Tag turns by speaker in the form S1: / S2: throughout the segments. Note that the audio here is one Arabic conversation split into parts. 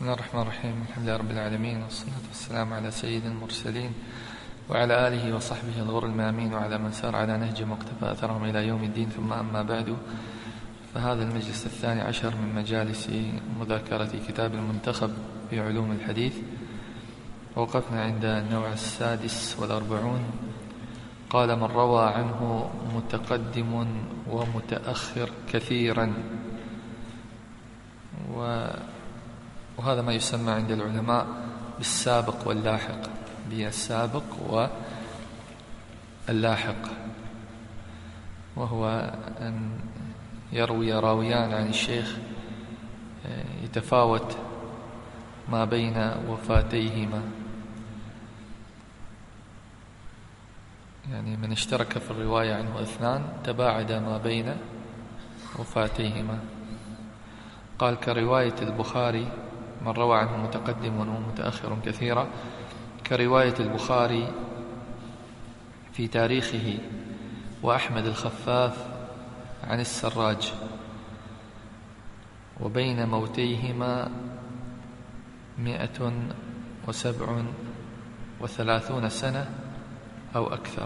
S1: الله الرحمن الرحيم. الحمد لله رب العالمين، والصلاة والسلام على سيد المرسلين وعلى آله وصحبه الغر الميامين وعلى من سار على نهج مقتفى أثرهم إلى يوم الدين. ثم أما بعد، فهذا المجلس 12 من مجالس مذاكرة كتاب المنتخب في علوم الحديث. وقفنا عند النوع 46. قال: من روى عنه متقدم ومتأخر كثيرا. وهذا ما يسمى عند العلماء بالسابق واللاحق، بالسابق واللاحق، وهو أن يروي راويان عن الشيخ يتفاوت ما بين وفاتيهما، يعني من اشترك في الرواية عنه اثنان تباعد ما بين وفاتيهما. قال: كرواية البخاري، من روى عنه متقدم ومتأخر كثيرا، كرواية البخاري في تاريخه وأحمد الخفاف عن السراج، وبين موتيهما 137 سنة أو أكثر.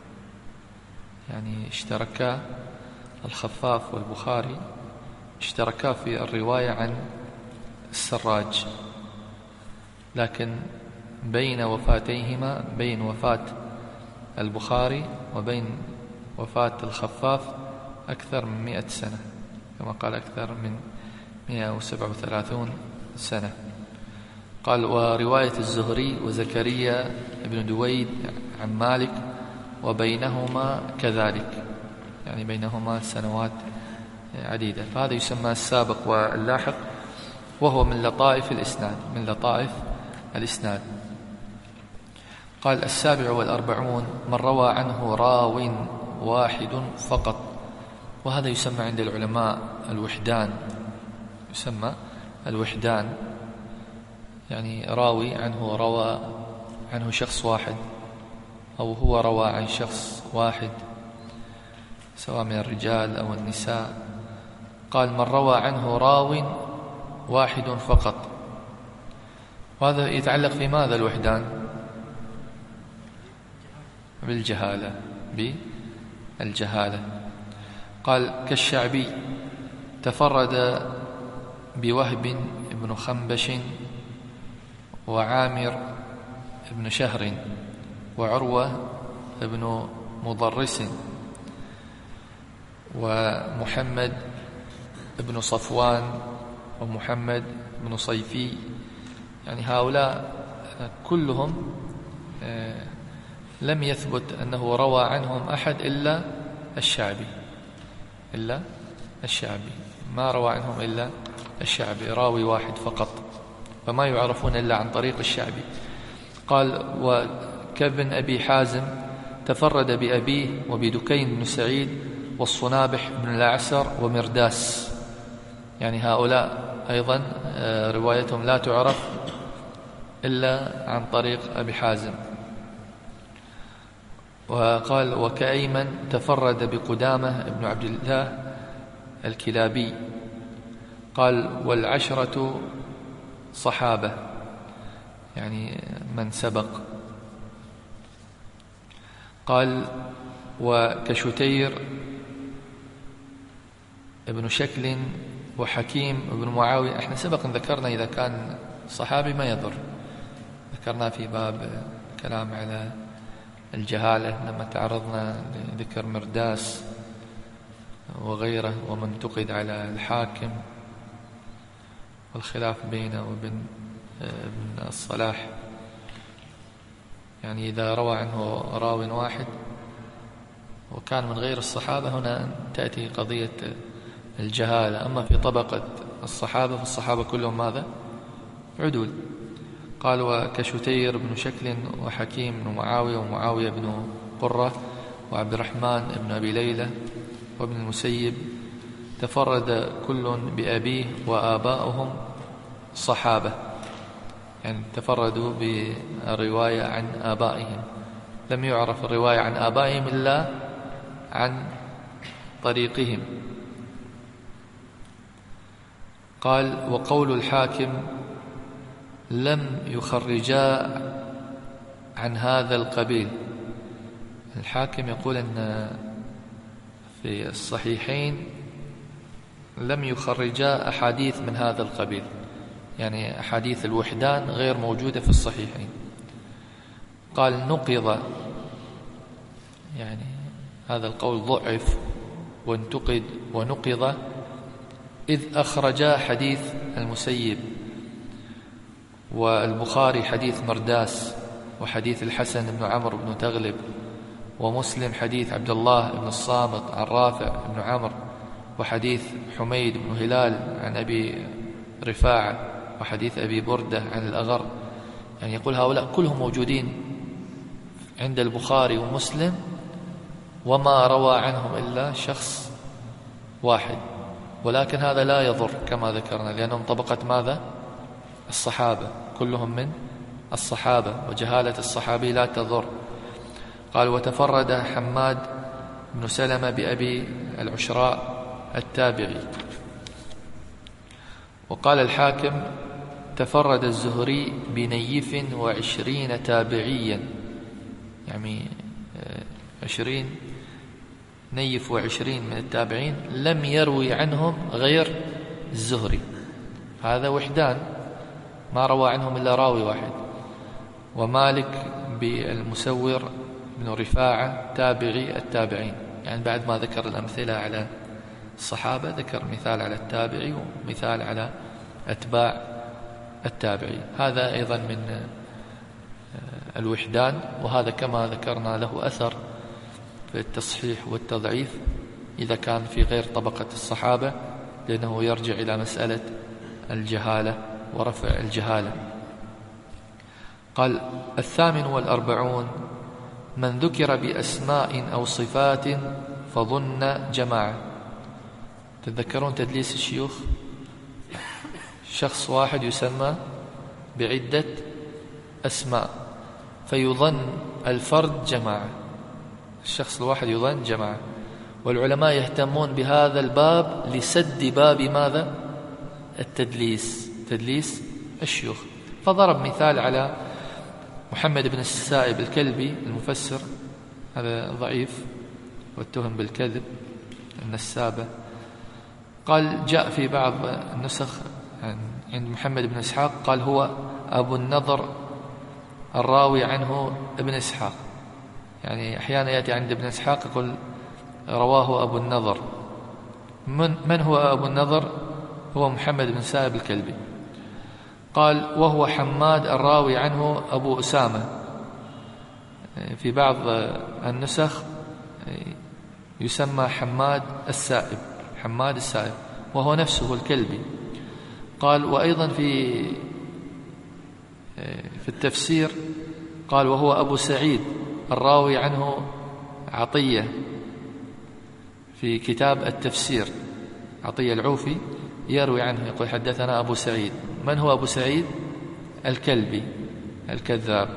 S1: يعني اشتركا الخفاف والبخاري اشتركا في الرواية عن السراج، لكن بين وفاتيهما، بين وفاة البخاري وبين وفاة الخفاف أكثر من 100 سنة، كما قال أكثر من 137 سنة. قال: ورواية الزهري وزكريا بن دويد عن مالك وبينهما كذلك، يعني بينهما سنوات عديدة. فهذا يسمى السابق واللاحق، وهو من لطائف الإسناد، من لطائف الإسناد. قال: 47. من روى عنه راو واحد فقط، وهذا يسمى عند العلماء الوحدان، يسمى الوحدان، يعني راوي عنه روى عنه شخص واحد، أو هو روى عن شخص واحد سواء من الرجال أو النساء. قال: من روى عنه راو واحد فقط. وهذا يتعلق في ماذا الوحدان؟ بالجهالة، بالجهالة. قال: كالشعبي، تفرد بوهب بن خنبش وعامر بن شهر وعروة بن مضرس ومحمد بن صفوان ومحمد بن صيفي. يعني هؤلاء كلهم لم يثبت أنه روى عنهم أحد إلا الشعبي، إلا الشعبي، ما روى عنهم إلا الشعبي، راوي واحد فقط، فما يعرفون إلا عن طريق الشعبي. قال: وكابن أبي حازم، تفرد بأبيه وبدكين بن سعيد والصنابح بن الأعسر ومرداس. يعني هؤلاء أيضا روايتهم لا تعرف إلا عن طريق أبي حازم. وقال: وكأيمن، تفرد بقدامة بن عبد الله الكلابي. قال: والعشرة صحابة، يعني من سبق. قال: وكشتير ابن شكل وحكيم ابن معاوية. احنا سبق ان ذكرنا إذا كان صحابي ما يضر، ذكرنا في باب كلام على الجهالة لما تعرضنا لذكر مرداس وغيره، ومن انتقد على الحاكم والخلاف بينه وبين ابن الصلاح. يعني إذا روى عنه راو واحد وكان من غير الصحابة، هنا تأتي قضية الجهالة. أما في طبقة الصحابة فالصحابة كلهم ماذا؟ عدول. قال: وكشتير بن شكل وحكيم بن معاوية ومعاوية بن قرة وعبد الرحمن بن أبي ليلى وابن المسيب، تفرد كل بأبيه وآباؤهم صحابة، يعني تفردوا بالرواية عن آبائهم، لم يعرف الرواية عن آبائهم إلا عن طريقهم. قال: وقول الحاكم لم يخرجا عن هذا القبيل. الحاكم يقول أن في الصحيحين لم يخرجا أحاديث من هذا القبيل، يعني أحاديث الوحدان غير موجودة في الصحيحين. قال نقض، يعني هذا القول ضعف وانتقد ونقض، إذ أخرجا حديث المسيب والبخاري حديث مرداس وحديث الحسن بن عمرو بن تغلب، ومسلم حديث عبد الله بن الصامت عن رافع بن عمرو، وحديث حميد بن هلال عن أبي رفاعة، وحديث أبي بردة عن الأغر. يعني يقول هؤلاء كلهم موجودين عند البخاري ومسلم، وما روى عنهم إلا شخص واحد، ولكن هذا لا يضر كما ذكرنا، لأنهم طبقة ماذا؟ الصحابة، كلهم من الصحابة، وجهالة الصحابي لا تضر. قال وتفرد حماد بن سلمة بأبي العشراء التابعي. وقال الحاكم تفرد الزهري بنيف 20 تابعيا، يعني 20 نيف 20 من التابعين لم يروي عنهم غير الزهري، هذا وحدان ما روى عنهم إلا راوي واحد. ومالك بالمسور بن رفاعة تابعي التابعين، يعني بعد ما ذكر الأمثلة على الصحابة ذكر مثال على التابعي ومثال على أتباع التابعي. هذا أيضا من الوحدان، وهذا كما ذكرنا له أثر في التصحيح والتضعيف إذا كان في غير طبقة الصحابة، لأنه يرجع إلى مسألة الجهالة ورفع الجهالة. قال 48 من ذكر بأسماء أو صفات فظن جماعة. تتذكرون تدليس الشيوخ؟ شخص واحد يسمى بعدة أسماء فيظن الفرد جماعة، الشخص الواحد يظن جماعة، والعلماء يهتمون بهذا الباب لسد باب ماذا؟ التدليس، تدليس الشيوخ. فضرب مثال على محمد بن السائب الكلبي المفسر، هذا ضعيف واتهم بالكذب النسابة. قال جاء في بعض النسخ عند محمد بن إسحاق قال هو أبو النضر الراوي عنه ابن إسحاق، يعني أحيانا يأتي عند ابن إسحاق يقول رواه أبو النضر. من هو أبو النضر؟ هو محمد بن سائب الكلبي. قال وهو حماد الراوي عنه أبو أسامة، في بعض النسخ يسمى حماد السائب، حماد السائب، وهو نفسه الكلبي. قال وأيضا في التفسير قال وهو أبو سعيد الراوي عنه عطية، في كتاب التفسير عطية العوفي يروي عنه يقول حدثنا أبو سعيد. من هو أبو سعيد؟ الكلبي الكذاب.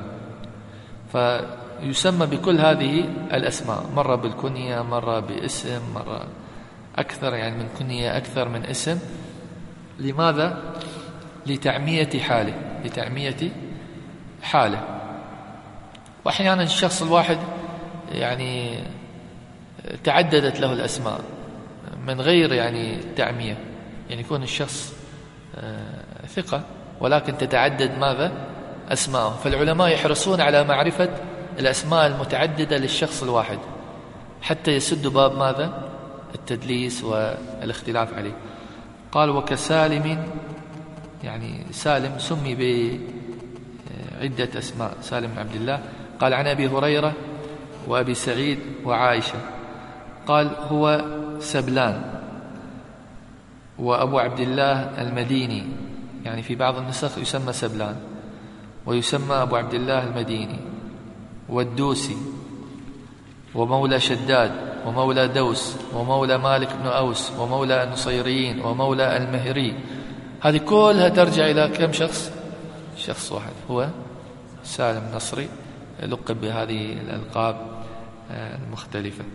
S1: فيسمى بكل هذه الأسماء، مرة بالكنية، مرة باسم، مرة أكثر يعني من كنية أكثر من اسم. لماذا؟ لتعمية حاله، لتعمية حاله. وأحيانا الشخص الواحد يعني تعددت له الأسماء من غير يعني تعمية، يعني يكون الشخص ثقة ولكن تتعدد ماذا؟ أسماءه. فالعلماء يحرصون على معرفة الأسماء المتعددة للشخص الواحد حتى يسد باب ماذا؟ التدليس والاختلاف عليه. قال وكسالم، يعني سالم سمي بعدة أسماء، سالم بن عبد الله. قال عن أبي هريرة وأبي سعيد وعائشة. قال هو سبلان وأبو عبد الله المديني، يعني في بعض النسخ يسمى سبلان ويسمى أبو عبد الله المديني، والدوسي، ومولى شداد، ومولى دوس، ومولى مالك بن أوس، ومولى النصيريين، ومولى المهري. هذه كلها ترجع إلى كم شخص؟ شخص واحد، هو سالم النصري، لقب بهذه الألقاب المختلفة.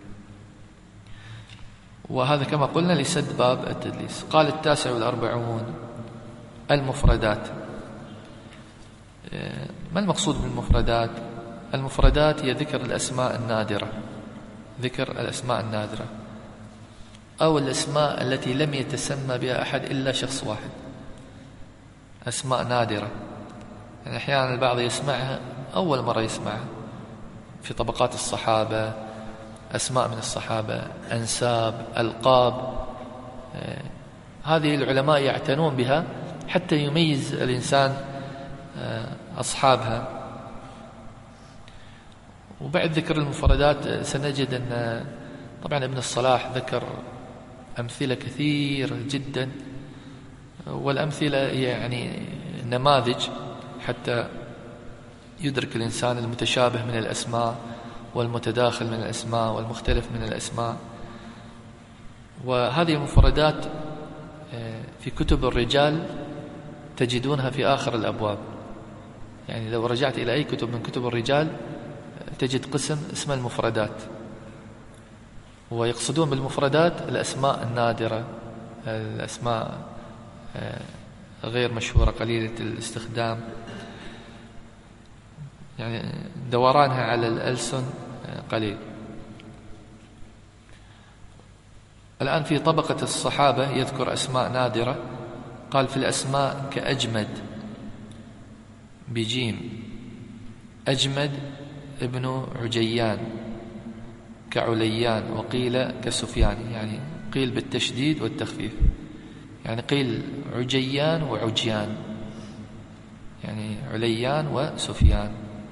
S1: وهذا كما قلنا لسد باب التدليس. قال 49 المفردات. ما المقصود بالمفردات؟ المفردات هي ذكر الأسماء النادرة، ذكر الأسماء النادرة أو الأسماء التي لم يتسمى بها أحد إلا شخص واحد، أسماء نادرة. يعني أحيانا البعض يسمعها أول مرة يسمعها في طبقات الصحابة، أسماء من الصحابة، أنساب، ألقاب، هذه العلماء يعتنون بها حتى يميز الإنسان أصحابها. وبعد ذكر المفردات سنجد أن طبعا ابن الصلاح ذكر أمثلة كثيرة جدا، والأمثلة يعني نماذج حتى يدرك الإنسان المتشابه من الأسماء والمتداخل من الأسماء والمختلف من الأسماء. وهذه المفردات في كتب الرجال تجدونها في آخر الأبواب، يعني لو رجعت إلى أي كتب من كتب الرجال تجد قسم اسمه المفردات، ويقصدون بالمفردات الأسماء النادرة، الأسماء غير مشهورة قليلة الاستخدام، يعني دورانها على الألسن قليل. الآن في طبقة الصحابة يذكر أسماء نادرة، قال في الأسماء كأجمد بجيم، أجمد ابن عجيان، كعليان، وقيل كسفيان، يعني قيل بالتشديد والتخفيف، يعني قيل عجيان وعجيان، يعني عليان وسفيان.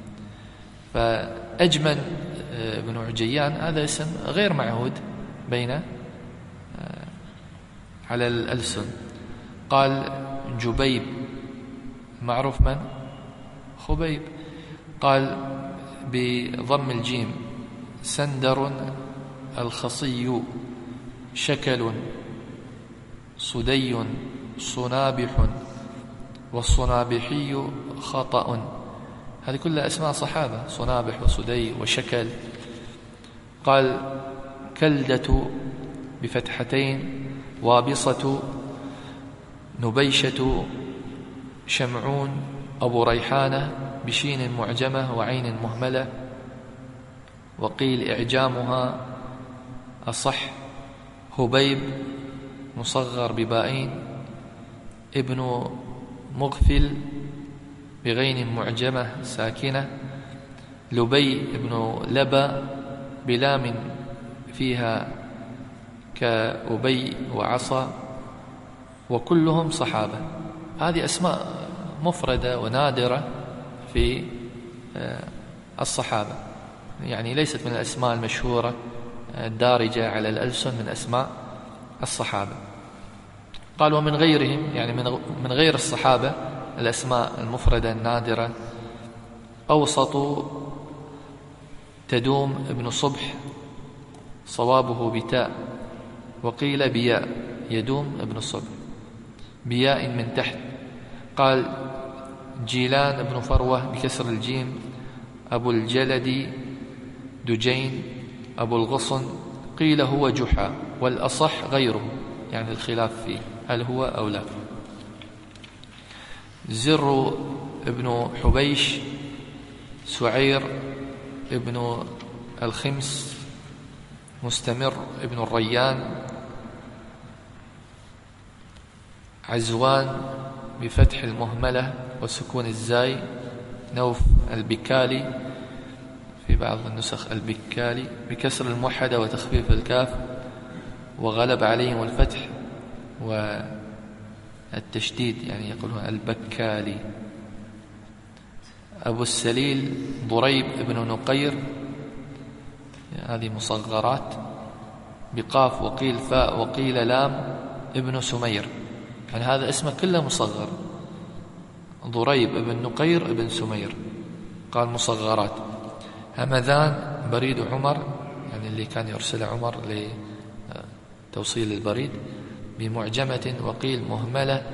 S1: فأجمل ابن عجيان هذا اسم غير معهود بين على الألسن. قال جبيب، معروف من؟ خبيب. قال بضم الجيم سندر الخصي، شكل، صدي، صنابح، والصنابحي خطأ. هذه كلها أسماء صحابة، صنابح وصدي وشكل. قال كلدة بفتحتين، وابصة، نبيشة، شمعون، أبو ريحانة بشين معجمة وعين مهملة، وقيل إعجامها أصح، هبيب مصغر ببائين، ابن مغفل بغين معجمة ساكنة، لبي ابن لبى بلام فيها كأبي وعصا، وكلهم صحابة. هذه أسماء مفردة ونادرة في الصحابة، يعني ليست من الأسماء المشهورة الدارجة على الألسن من أسماء الصحابة. قال ومن غيرهم، يعني من غير الصحابة الأسماء المفردة النادرة، أوسط تدوم ابن صبح، صوابه بتاء، وقيل بياء، يدوم ابن صبح بياء من تحت. قال جيلان ابن فروة بكسر الجيم، أبو الجلد دجين، أبو الغصن، قيل هو جحا، والأصح غيره، يعني الخلاف فيه هل هو أو لا. زر ابن حبيش، سعير ابن الخمس، مستمر ابن الريان، عزوان بفتح المهملة وسكون الزاي، نوف البكالي، في بعض النسخ البكالي بكسر الموحدة وتخفيف الكاف، وغلب عليهم الفتح والتشديد، يعني يقولون البكالي. أبو السليل ضريب ابن نقير، هذه مصغرات بقاف وقيل فاء وقيل لام، ابن سمير، يعني هذا اسمه كله مصغر، ضريب ابن نقير ابن سمير، قال مصغرات. همذان بريد عمر، يعني اللي كان يرسل عمر لتوصيل البريد، بمعجمة وقيل مهملة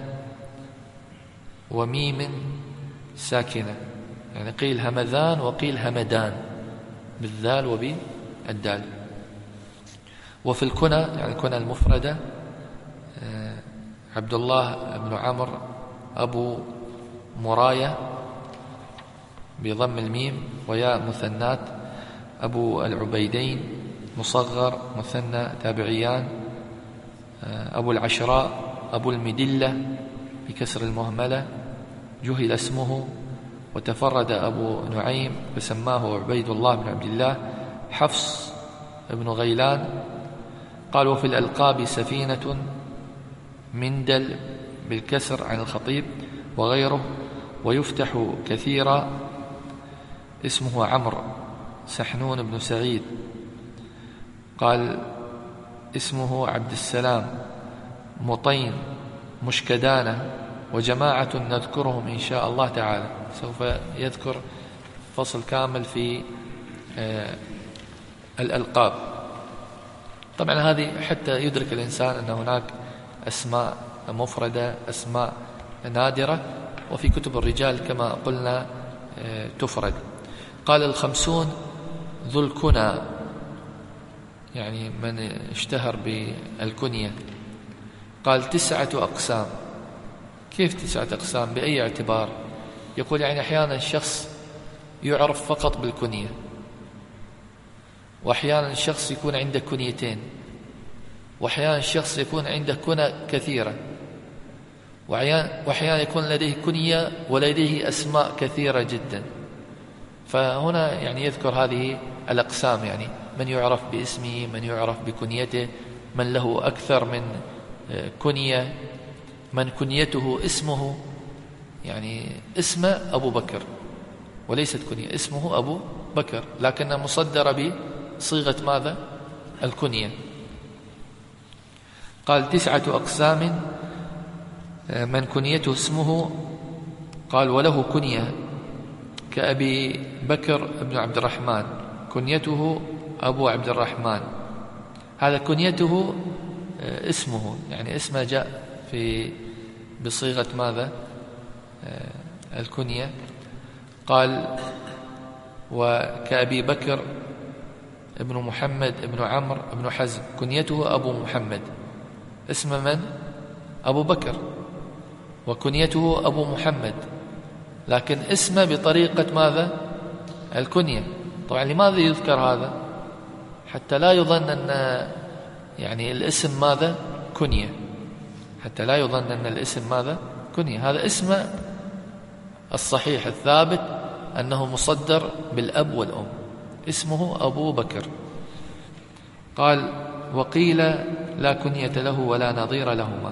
S1: وميم ساكنة، يعني قيل همذان وقيل همدان بالذال وبالدال. وفي الكنى، يعني الكنى المفردة، عبد الله بن عمرو أبو مراية، بضم الميم وياء مثنات، أبو العبيدين مصغر مثنى تابعيان، أبو العشراء، أبو المدلة بكسر المهملة، جهل اسمه وتفرد أبو نعيم فسماه عبيد الله بن عبد الله، حفص بن غيلان. قال وفي الألقاب سفينة، مندل بالكسر عن الخطيب وغيره. ويفتح كثيرا اسمه عمرو، سحنون بن سعيد. قال اسمه عبد السلام، مطين، مشكدانة، وجماعة نذكرهم إن شاء الله تعالى. سوف يذكر فصل كامل في الألقاب. طبعا هذه حتى يدرك الإنسان أن هناك أسماء مفردة، أسماء نادرة، وفي كتب الرجال كما قلنا تفرد. قال 50 ذو الكنى، يعني من اشتهر بالكنية. قال 9 أقسام. كيف 9 أقسام؟ بأي اعتبار؟ يقول يعني أحيانا الشخص يعرف فقط بالكنية، وأحيانا الشخص يكون عنده كنيتين، وأحيانا الشخص يكون عنده كنى كثيرة، وأحيانا يكون لديه كنية ولديه أسماء كثيرة جدا. فهنا يعني يذكر هذه الأقسام، يعني من يعرف باسمه، من يعرف بكنيته، من له أكثر من كنية، من كنيته اسمه، يعني اسمه أبو بكر وليست كنية، اسمه أبو بكر لكنها مصدرة بصيغة ماذا؟ الكنية. قال 9 أقسام، من كنيته اسمه. قال وله كنية كأبي بكر بن عبد الرحمن، كنيته أبو عبد الرحمن، هذا كنيته اسمه، يعني اسمه جاء بصيغة ماذا؟ الكنية. قال وكأبي بكر ابن محمد ابن عمرو ابن حزم، كنيته أبو محمد، اسم من؟ أبو بكر، وكنيته أبو محمد، لكن اسمه بطريقة ماذا؟ الكنية. طبعا لماذا يذكر هذا؟ حتى لا يظن أن يعني الاسم ماذا؟ كنية، حتى لا يظن أن الاسم ماذا؟ كنية. هذا اسمه الصحيح الثابت أنه مصدر بالأب والأم، اسمه أبو بكر. قال وقيل لا كنية له ولا نظير لهما،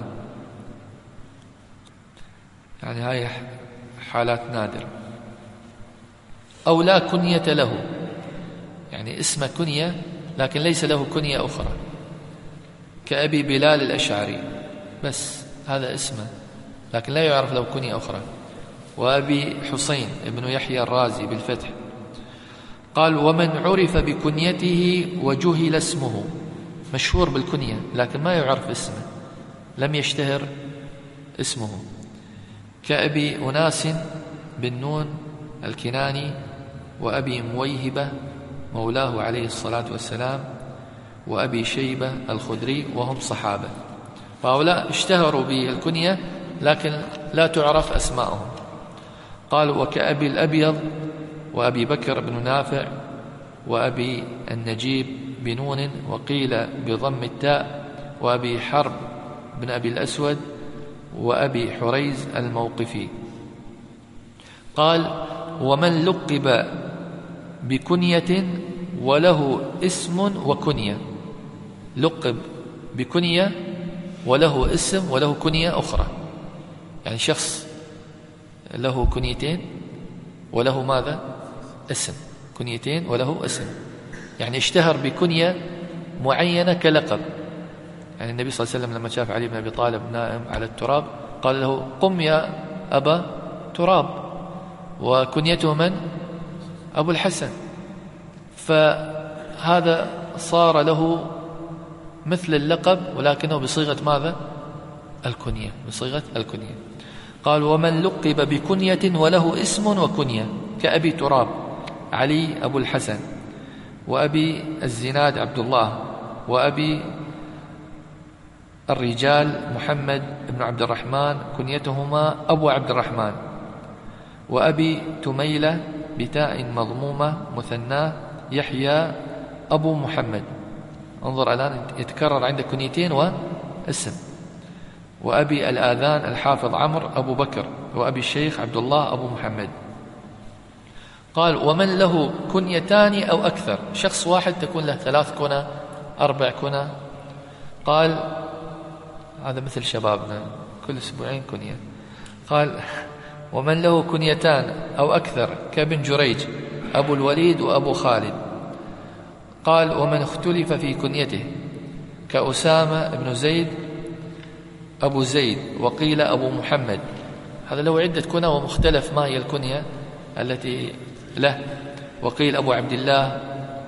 S1: يعني هاي حالات نادرة. أو لا كنية له، يعني اسم كنية لكن ليس له كنية أخرى، كأبي بلال الأشعري، بس هذا اسمه لكن لا يعرف له كنية أخرى. وأبي حسين ابن يحيى الرازي بالفتح. قال ومن عرف بكنيته وجهل اسمه، مشهور بالكنية لكن ما يعرف اسمه، لم يشتهر اسمه، كأبي أناس بن نون الكناني، وأبي مويهبة مولاه عليه الصلاة والسلام، وأبي شيبة الخدري، وهم صحابة. فهؤلاء اشتهروا بالكنية لكن لا تعرف أسماءهم. قال وكأبي الأبيض وأبي بكر بن نافع، وأبي النجيب بنون وقيل بضم التاء، وأبي حرب بن أبي الأسود، وأبي حريز الموقفي. قال ومن لقب بكنية وله اسم وكنية، لقب بكنية وله اسم وله كنية أخرى، يعني شخص له كنيتين وله ماذا؟ اسم، كنيتين وله اسم، يعني اشتهر بكنية معينة كلقب. يعني النبي صلى الله عليه وسلم لما شاف علي بن أبي طالب نائم على التراب قال له قم يا أبا تراب، وكنيته من؟ أبو الحسن. فهذا صار له مثل اللقب ولكنه بصيغة ماذا؟ الكنية، بصيغة الكنية. قال ومن لقب بكنية وله اسم وكنية، كأبي تراب علي أبو الحسن، وأبي الزناد عبد الله، وأبي الرجال محمد بن عبد الرحمن كنيتهما أبو عبد الرحمن، وأبي تميلة بتاء مضمومة مثناه يحيى أبو محمد. انظر الآن يتكرر عندك كنيتين واسم. وأبي الآذان الحافظ عمرو أبو بكر، وأبي الشيخ عبد الله أبو محمد. قال ومن له كنيتان أو أكثر، شخص واحد تكون له 3 كنى 4 كنى. قال هذا مثل شبابنا كل أسبوعين كنية. قال ومن له كنيتان أو أكثر كابن جريج أبو الوليد وأبو خالد. قال ومن اختلف في كنيته كأسامة بن زيد أبو زيد، وقيل أبو محمد. هذا له عدة كنى ومختلف ما هي الكنية التي له. وقيل أبو عبد الله،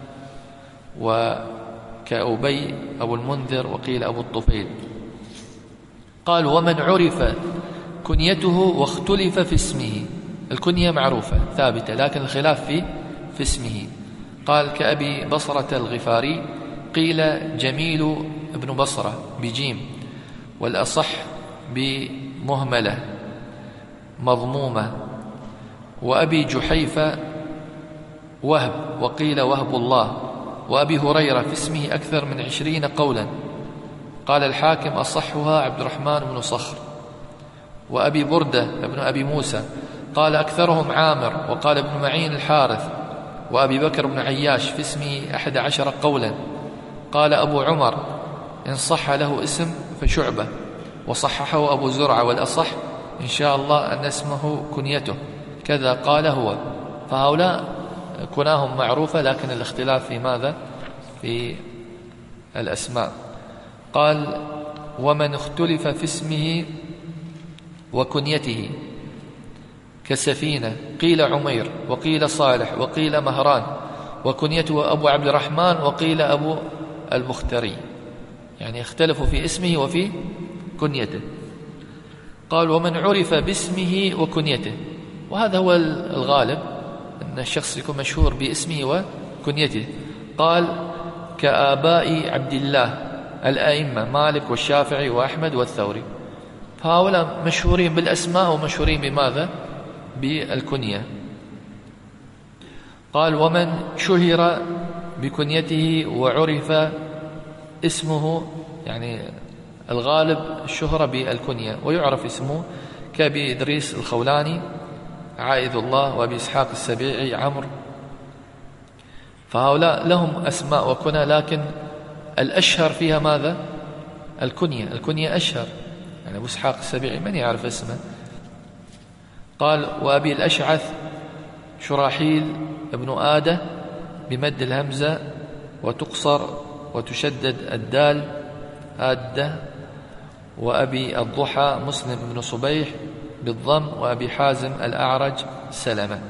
S1: وكأبي أبو المنذر، وقيل أبو الطفيل. قال ومن عرف كنيته واختلف في اسمه، الكنية معروفة ثابتة لكن الخلاف في اسمه. قال كأبي بصرة الغفاري، قيل جميل ابن بصرة بجيم، والأصح بمهملة مضمومة. وأبي جحيفة وهب، وقيل وهب الله. وأبي هريرة في اسمه أكثر من 20 قولا. قال الحاكم أصحها عبد الرحمن بن صخر. وأبي بردة ابن أبي موسى، قال أكثرهم عامر، وقال ابن معين الحارث. وأبي بكر بن عياش في اسمه 11 قولا. قال أبو عمر إن صح له اسم فشعبة، وصححه أبو زرعة، والأصح إن شاء الله أن اسمه كنيته، كذا قال هو. فهؤلاء كناهم معروفة لكن الاختلاف في ماذا؟ في الأسماء. قال ومن اختلف في اسمه وكنيته كسفينة، قيل عمير، وقيل صالح، وقيل مهران، وكنيته أبو عبد الرحمن، وقيل أبو المختري. يعني اختلفوا في اسمه وفي كنيته. قال ومن عرف باسمه وكنيته، وهذا هو الغالب أن الشخص يكون مشهور باسمه وكنيته. قال كآباء عبد الله الأئمة مالك والشافعي وأحمد والثوري. فهؤلاء مشهورين بالأسماء ومشهورين بماذا؟ بالكنية. قال ومن شهر بكنيته وعرف اسمه، يعني الغالب الشهرة بالكنية ويعرف اسمه، كأبي إدريس الخولاني عائذ الله، وأبي إسحاق السبيعي عمرو. فهؤلاء لهم أسماء وكنى لكن الأشهر فيها ماذا؟ الكنية أشهر. يعني أبو إسحاق السبيعي من يعرف اسمه؟ قال وأبي الأشعث شراحيل ابن آدة بمد الهمزة وتقصر وتشدد الدال آدة. وأبي الضحى مسلم بن صبيح بالضم. وأبي حازم الأعرج سلمة.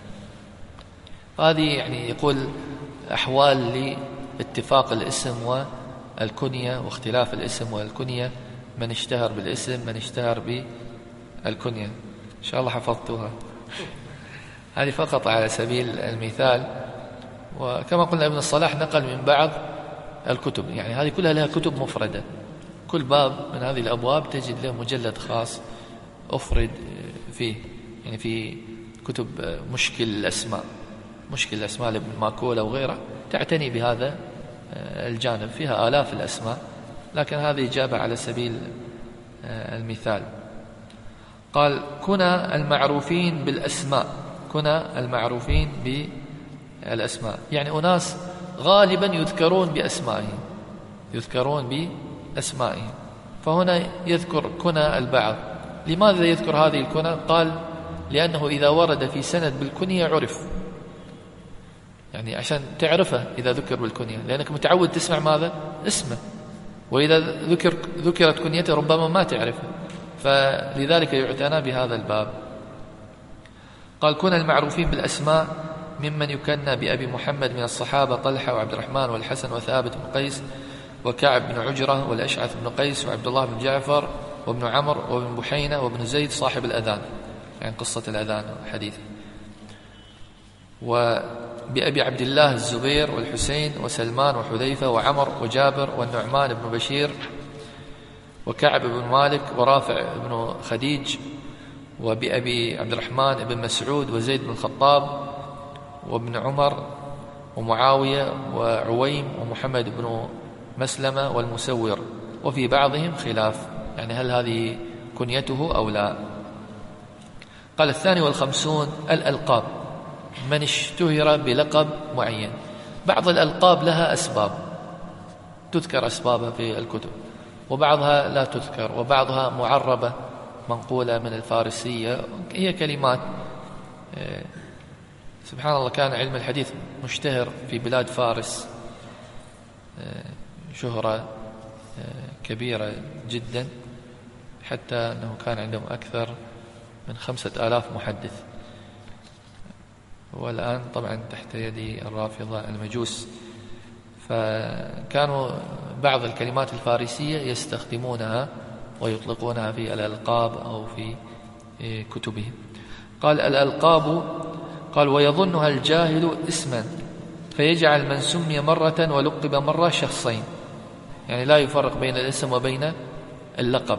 S1: هذه يعني يقول أحوال لاتفاق الاسم والكنية واختلاف الاسم والكنية، من اشتهر بالاسم من اشتهر بالكنية. إن شاء الله حفظتوها. هذه فقط على سبيل المثال. وكما قلنا ابن الصلاح نقل من بعض الكتب، يعني هذه كلها لها كتب مفردة، كل باب من هذه الأبواب تجد له مجلد خاص أفرد فيه، يعني في كتب مشكل الأسماء لابن ماكولة وغيره تعتني بهذا الجانب، فيها آلاف الأسماء، لكن هذه إجابة على سبيل المثال. قال كنا المعروفين بالأسماء، كنا المعروفين بالأسماء، يعني أناس غالبا يذكرون بأسمائهم، فهنا يذكر كنا البعض. لماذا يذكر هذه الكنى؟ قال لأنه إذا ورد في سند بالكنية عرف، يعني عشان تعرفه إذا ذكر بالكنية، لأنك متعود تسمع ماذا؟ اسمه، وإذا ذكرت كنيته ربما ما تعرفه، فلذلك يعتنى بهذا الباب. قال كنا المعروفين بالأسماء ممن يكنى بأبي محمد من الصحابة طلحة وعبد الرحمن والحسن وثابت بن قيس وكعب بن عجرة والأشعث بن قيس وعبد الله بن جعفر وابن عمرو وابن بحينة وابن زيد صاحب الأذان، يعني قصة الأذان حديث. وبأبي عبد الله الزبير والحسين وسلمان وحذيفة وعمر وجابر والنعمان بن بشير وكعب بن مالك ورافع بن خديج. وبأبي عبد الرحمن بن مسعود وزيد بن الخطاب وابن عمر ومعاوية وعويم ومحمد بن مسلمة والمسور، وفي بعضهم خلاف، يعني هل هذه كنيته أو لا. قال 52 الألقاب، من اشتهر بلقب معين. بعض الألقاب لها أسباب، تذكر أسبابها في الكتب، وبعضها لا تذكر، وبعضها معربة منقولة من الفارسية، هي كلمات. سبحان الله، كان علم الحديث مشتهر في بلاد فارس شهرة كبيرة جدا، حتى أنه كان عندهم أكثر من 5000 محدث. والآن طبعا تحت يد الرافضة المجوس، فكانوا بعض الكلمات الفارسية يستخدمونها ويطلقونها في الألقاب أو في كتبهم. قال الألقاب، قال ويظنها الجاهل اسما فيجعل من سمي مرة ولقب مرة شخصين، يعني لا يفرق بين الاسم وبين اللقب.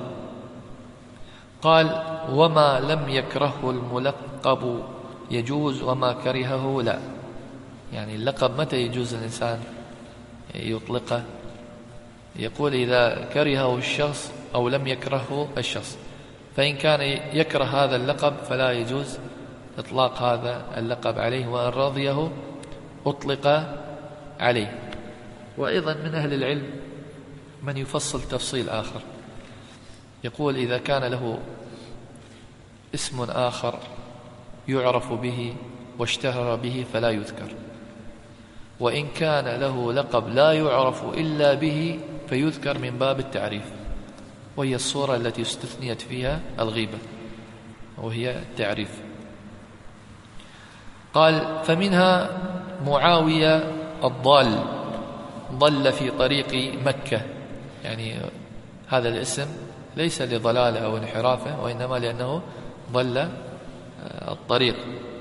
S1: قال وما لم يكرهه الملقب يجوز وما كرهه لا، يعني اللقب متى يجوز الإنسان يطلقه؟ يقول إذا كرهه الشخص أو لم يكرهه الشخص، فإن كان يكره هذا اللقب فلا يجوز إطلاق هذا اللقب عليه، وإن رضيه أطلق عليه. وأيضا من أهل العلم من يفصل تفصيل آخر، يقول إذا كان له اسم آخر يعرف به واشتهر به فلا يذكر، وإن كان له لقب لا يعرف إلا به فيذكر من باب التعريف، وهي الصورة التي استثنيت فيها الغيبة، وهي التعريف. قال فمنها معاوية الضال، ضل في طريق مكة، يعني هذا الاسم ليس لضلاله أو انحرافه، وإنما لأنه ضل الطريق.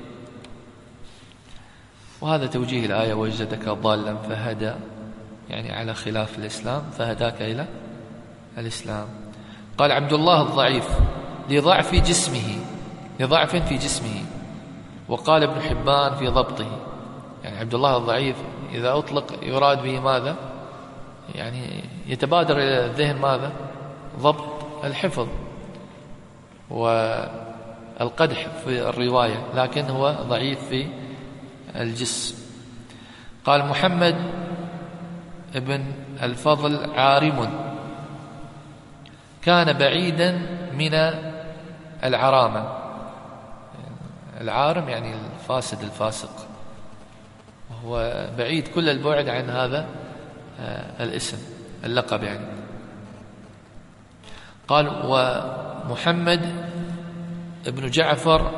S1: وهذا توجيه الآية وجدك ضالا فهدى، يعني على خلاف الإسلام، فهداك إلى الإسلام. قال عبد الله الضعيف لضعف في جسمه، وقال ابن حبان في ضبطه. يعني عبد الله الضعيف إذا أطلق يراد به ماذا؟ يعني يتبادر إلى الذهن ماذا؟ ضبط الحفظ والقدح في الرواية، لكن هو ضعيف في الجسم. قال محمد ابن الفضل عارم، كان بعيدا من العرامة. العارم يعني الفاسد الفاسق، وهو بعيد كل البعد عن هذا الاسم اللقب يعني. قال ومحمد ابن جعفر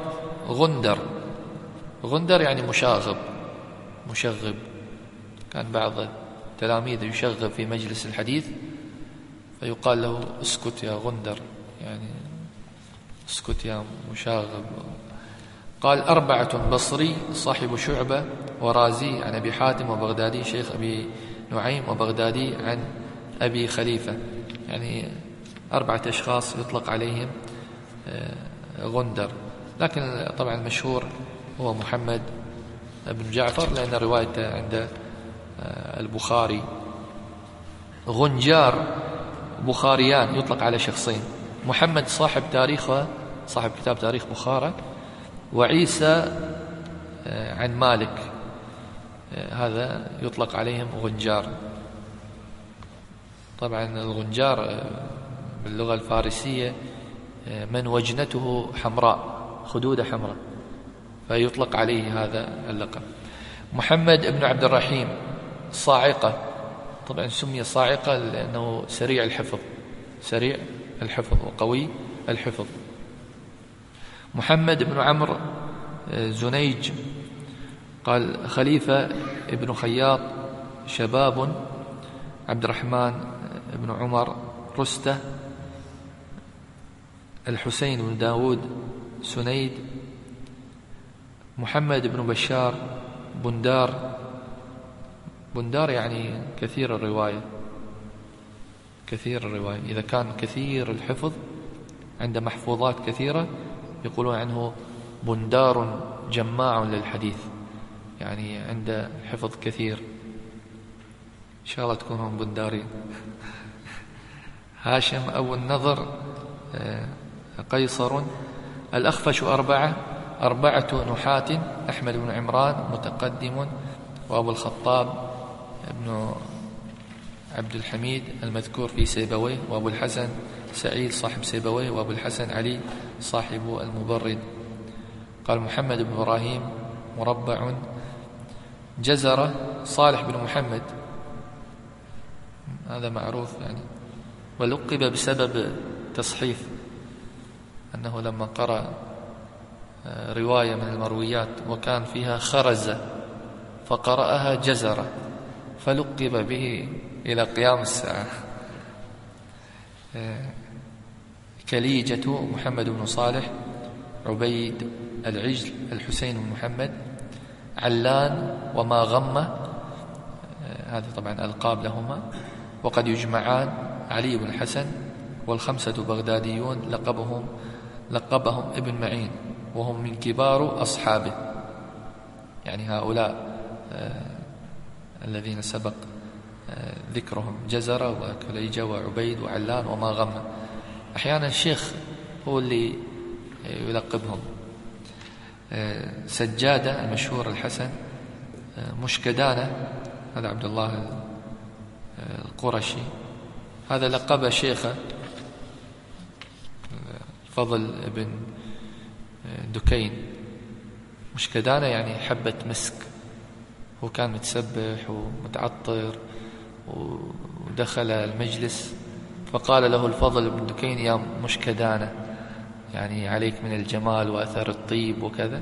S1: غندر يعني مشغب، كان بعض التلاميذ يشغب في مجلس الحديث فيقال له اسكت يا غندر، يعني اسكت يا مشاغب. قال 4 بصري صاحب شعبة ورازي عن أبي حاتم وبغدادي شيخ أبي نعيم وبغدادي عن أبي خليفة، يعني 4 أشخاص يطلق عليهم غندر، لكن طبعا المشهور هو محمد بن جعفر لأن روايته عند البخاري. غنجار بخاريان يطلق على شخصين، محمد صاحب كتاب تاريخ بخارى، وعيسى عن مالك، هذا يطلق عليهم غنجار. طبعا الغنجار باللغة الفارسية من وجنته حمراء، خدودة حمراء، فيطلق عليه هذا اللقب. محمد بن عبد الرحيم صاعقة، طبعا سمي صاعقة لأنه سريع الحفظ وقوي الحفظ. محمد بن عمرو زنيج، قال خليفة ابن خياط شباب، عبد الرحمن بن عمر رستة، الحسين بن داود سنيد، محمد بن بشار بندار يعني كثير الرواية، إذا كان كثير الحفظ عند محفوظات كثيرة يقولون عنه بندار جماع للحديث، يعني عنده حفظ كثير، إن شاء الله تكونون بندارين. هاشم أبو النضر قيصر. الأخفش أربعة نحاة: أحمد بن عمران متقدم، وأبو الخطاب ابن عبد الحميد المذكور في سيبويه، وأبو الحسن سعيد صاحب سيبويه، وأبو الحسن علي صاحب المبرد. قال محمد بن إبراهيم مربع. جزرة صالح بن محمد، هذا معروف يعني، ولقب بسبب تصحيف، أنه لما قرأ رواية من المرويات وكان فيها خرزة فقرأها جزرة، فلقب به إلى قيام الساعة. كليجة محمد بن صالح. عبيد العجل الحسين بن محمد. علان وما غمة، هذه طبعا ألقاب لهما، وقد يجمعان. علي بن الحسن. والخمسة بغداديون لقبهم ابن معين، وهم من كبار أصحابه، يعني هؤلاء الذين سبق ذكرهم: جزرة وكليجة وعبيد وعلان وما غمة. أحيانا الشيخ هو اللي يلقبهم. سجادة المشهور الحسن. مشكدانة، هذا عبد الله القرشي، هذا لقب شيخه الفضل بن دكين. مشكدانة يعني حبة مسك، هو كان متسبح ومتعطر ودخل المجلس فقال له الفضل بن دكين: يا مشكدانة، يعني عليك من الجمال وأثر الطيب وكذا.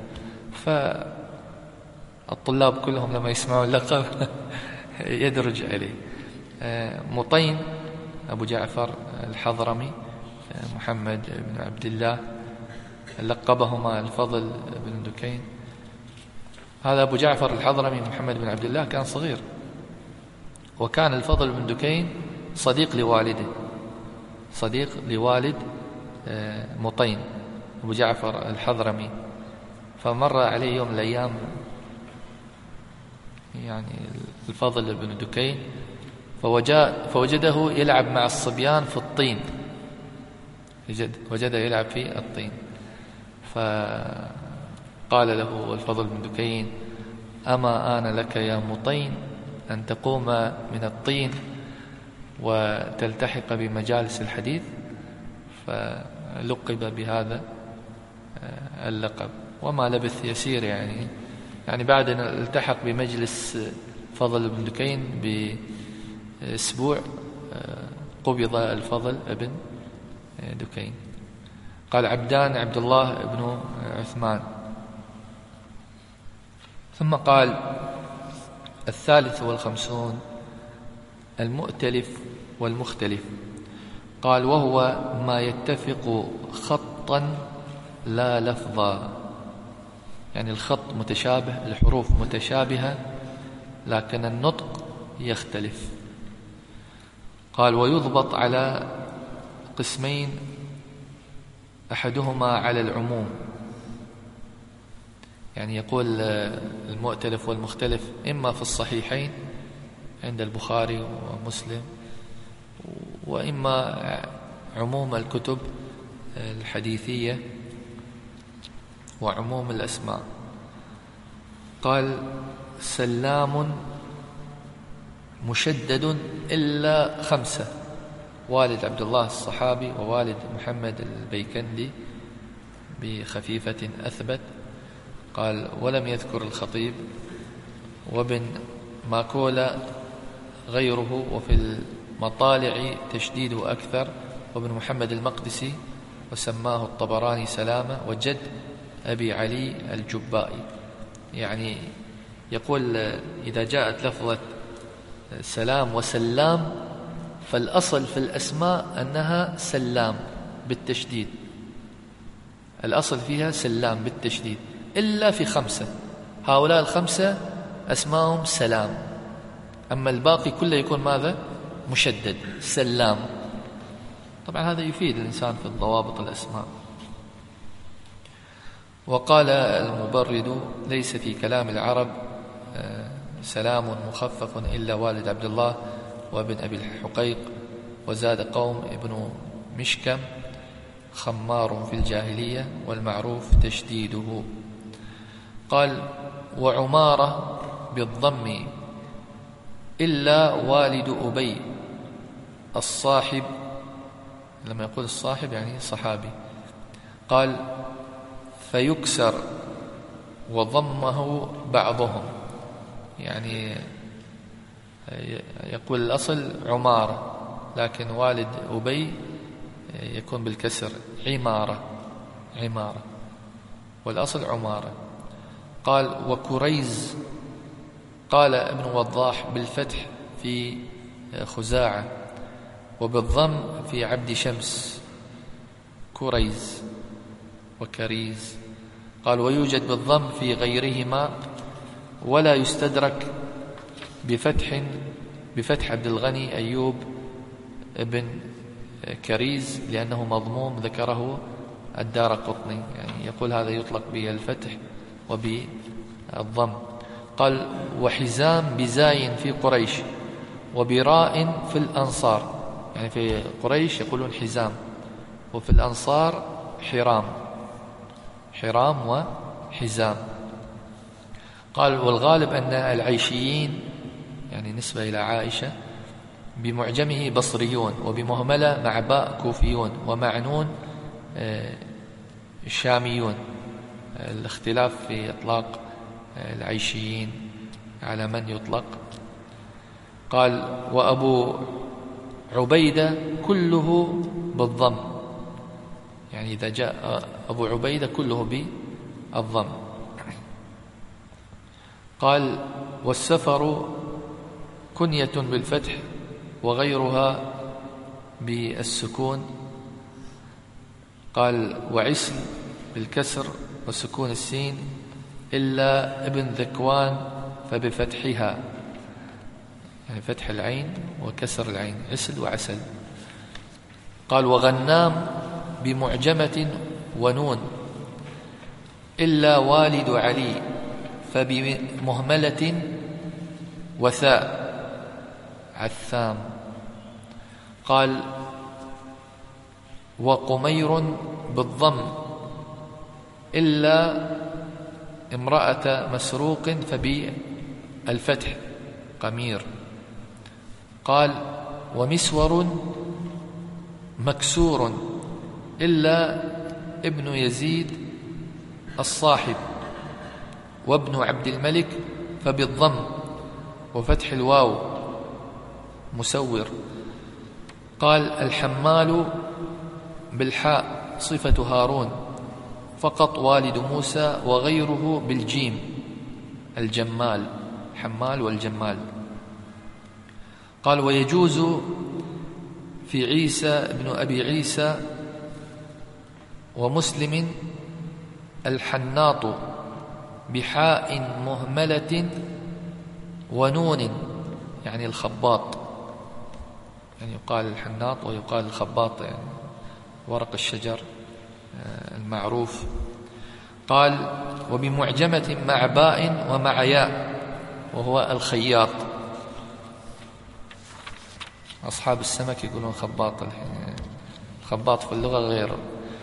S1: فالطلاب كلهم لما يسمعوا اللقب يدرج عليه. مطين أبو جعفر الحضرمي محمد بن عبد الله، لقبهما الفضل بن دكين. هذا أبو جعفر الحضرمي محمد بن عبد الله كان صغير، وكان الفضل بن دكين صديق لوالد مطين أبو جعفر الحضرمي. فمر عليه يوم من الأيام يعني الفضل بن دكين فوجده يلعب مع الصبيان في الطين، وجده يلعب في الطين، فقال له الفضل بن دكين: أما آن لك يا مطين أن تقوم من الطين وتلتحق بمجالس الحديث؟ فلقب بهذا اللقب. وما لبث يسير، يعني بعد أن التحق بمجلس فضل بن دكين بأسبوع قبض الفضل بن دكين. قال عبدان عبد الله بن عثمان. ثم قال 53 المؤتلف والمختلف. قال وهو ما يتفق خطا لا لفظا، يعني الخط متشابه، الحروف متشابهة لكن النطق يختلف. قال ويضبط على قسمين: أحدهما على العموم، يعني يقول المؤتلف والمختلف إما في الصحيحين عند البخاري ومسلم، وإما عموم الكتب الحديثية وعموم الأسماء. قال سلام مشدد إلا 5: والد عبد الله الصحابي، ووالد محمد البيكندي بخفيفة أثبت. قال ولم يذكر الخطيب، وابن ماكولا غيره، وفي المطالع تشديده أكثر، وابن محمد المقدسي، وسماه الطبراني سلامة، وجد أبي علي الجبائي. يعني يقول إذا جاءت لفظة سلام وسلام فالأصل في الأسماء أنها سلام بالتشديد، الأصل فيها سلام بالتشديد، إلا في 5، هؤلاء 5 أسماءهم سلام، أما الباقي كله يكون ماذا؟ مشدد، سلام. طبعا هذا يفيد الإنسان في الضوابط الأسماء. وقال المبرد ليس في كلام العرب سلام مخفف إلا والد عبد الله وابن أبي الحقيق. وزاد قوم ابن مشكم خمار في الجاهلية والمعروف تشديده. قال وعمارة بالضم إلا والد أبي الصاحب، لما يقول الصاحب يعني صحابي. قال فيكسر وضمه بعضهم، يعني يقول الأصل عمارة لكن والد أبي يكون بالكسر عمارة والأصل عمارة. قال وكريز، قال ابن وضاح بالفتح في خزاعة وبالضم في عبد شمس كريز وكريز. قال ويوجد بالضم في غيرهما ولا يستدرك بفتح عبد الغني أيوب ابن كريز لأنه مضموم ذكره الدارقطني، يعني يقول هذا يطلق بالفتح وبالضم. قال وحزام بزاي في قريش وبراء في الأنصار، يعني في قريش يقولون حزام وفي الأنصار حرام وحزام. قال والغالب أن العيشيين يعني نسبة إلى عائشة بمعجمه بصريون وبمهملة مع باء كوفيون ومع نون شاميون. الاختلاف في إطلاق العيشيين على من يطلق. قال وأبو عبيدة كله بالضم، يعني إذا جاء أبو عبيدة كله بالضم. قال والسفر كنية بالفتح وغيرها بالسكون. قال وعسل بالكسر وسكون السين إلا ابن ذكوان فبفتحها، يعني فتح العين وكسر العين، عسل وعسل. قال وغنام بمعجمة ونون إلا والد علي فبمهملة وثاء عثام. قال وقمير بالضم إلا امرأة مسروق فبالفتح قمير. قال ومسور مكسور إلا ابن يزيد الصاحب وابن عبد الملك فبالضم وفتح الواو مسور. قال الحمال بالحاء صفة هارون فقط والد موسى وغيره بالجيم الجمال، حمال والجمال. قال ويجوز في عيسى ابن أبي عيسى ومسلم الحناط بحاء مهملة ونون، يعني الخباط، يعني يقال الحناط ويقال الخباط، يعني ورق الشجر المعروف. قال وبمعجمة مع باء ومع ياء وهو الخياط، أصحاب السمك يقولون خباط، الخباط في اللغة غير.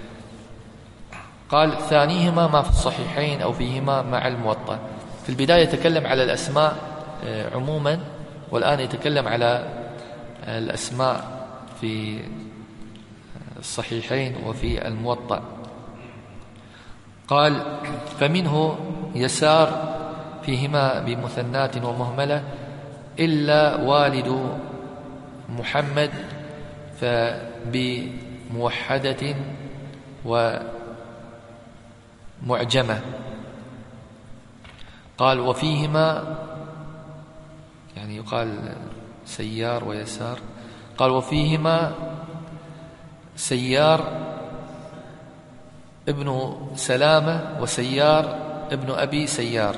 S1: قال ثانيهما ما في الصحيحين أو فيهما مع الموطأ. في البداية يتكلم على الأسماء عموما، والآن يتكلم على الأسماء في الصحيحين وفي الموطأ. قال فمنه يسار فيهما بمثنات ومهملة إلا والد محمد فبموحدة ومعجمة. قال وفيهما، يعني يقال سيار ويسار. قال وفيهما سيار ابن سلامة وسيار ابن أبي سيار،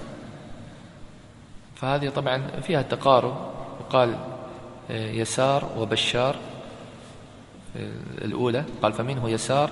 S1: فهذه طبعا فيها تقارب. وقال يسار وبشار الأولى. قال فمنه يسار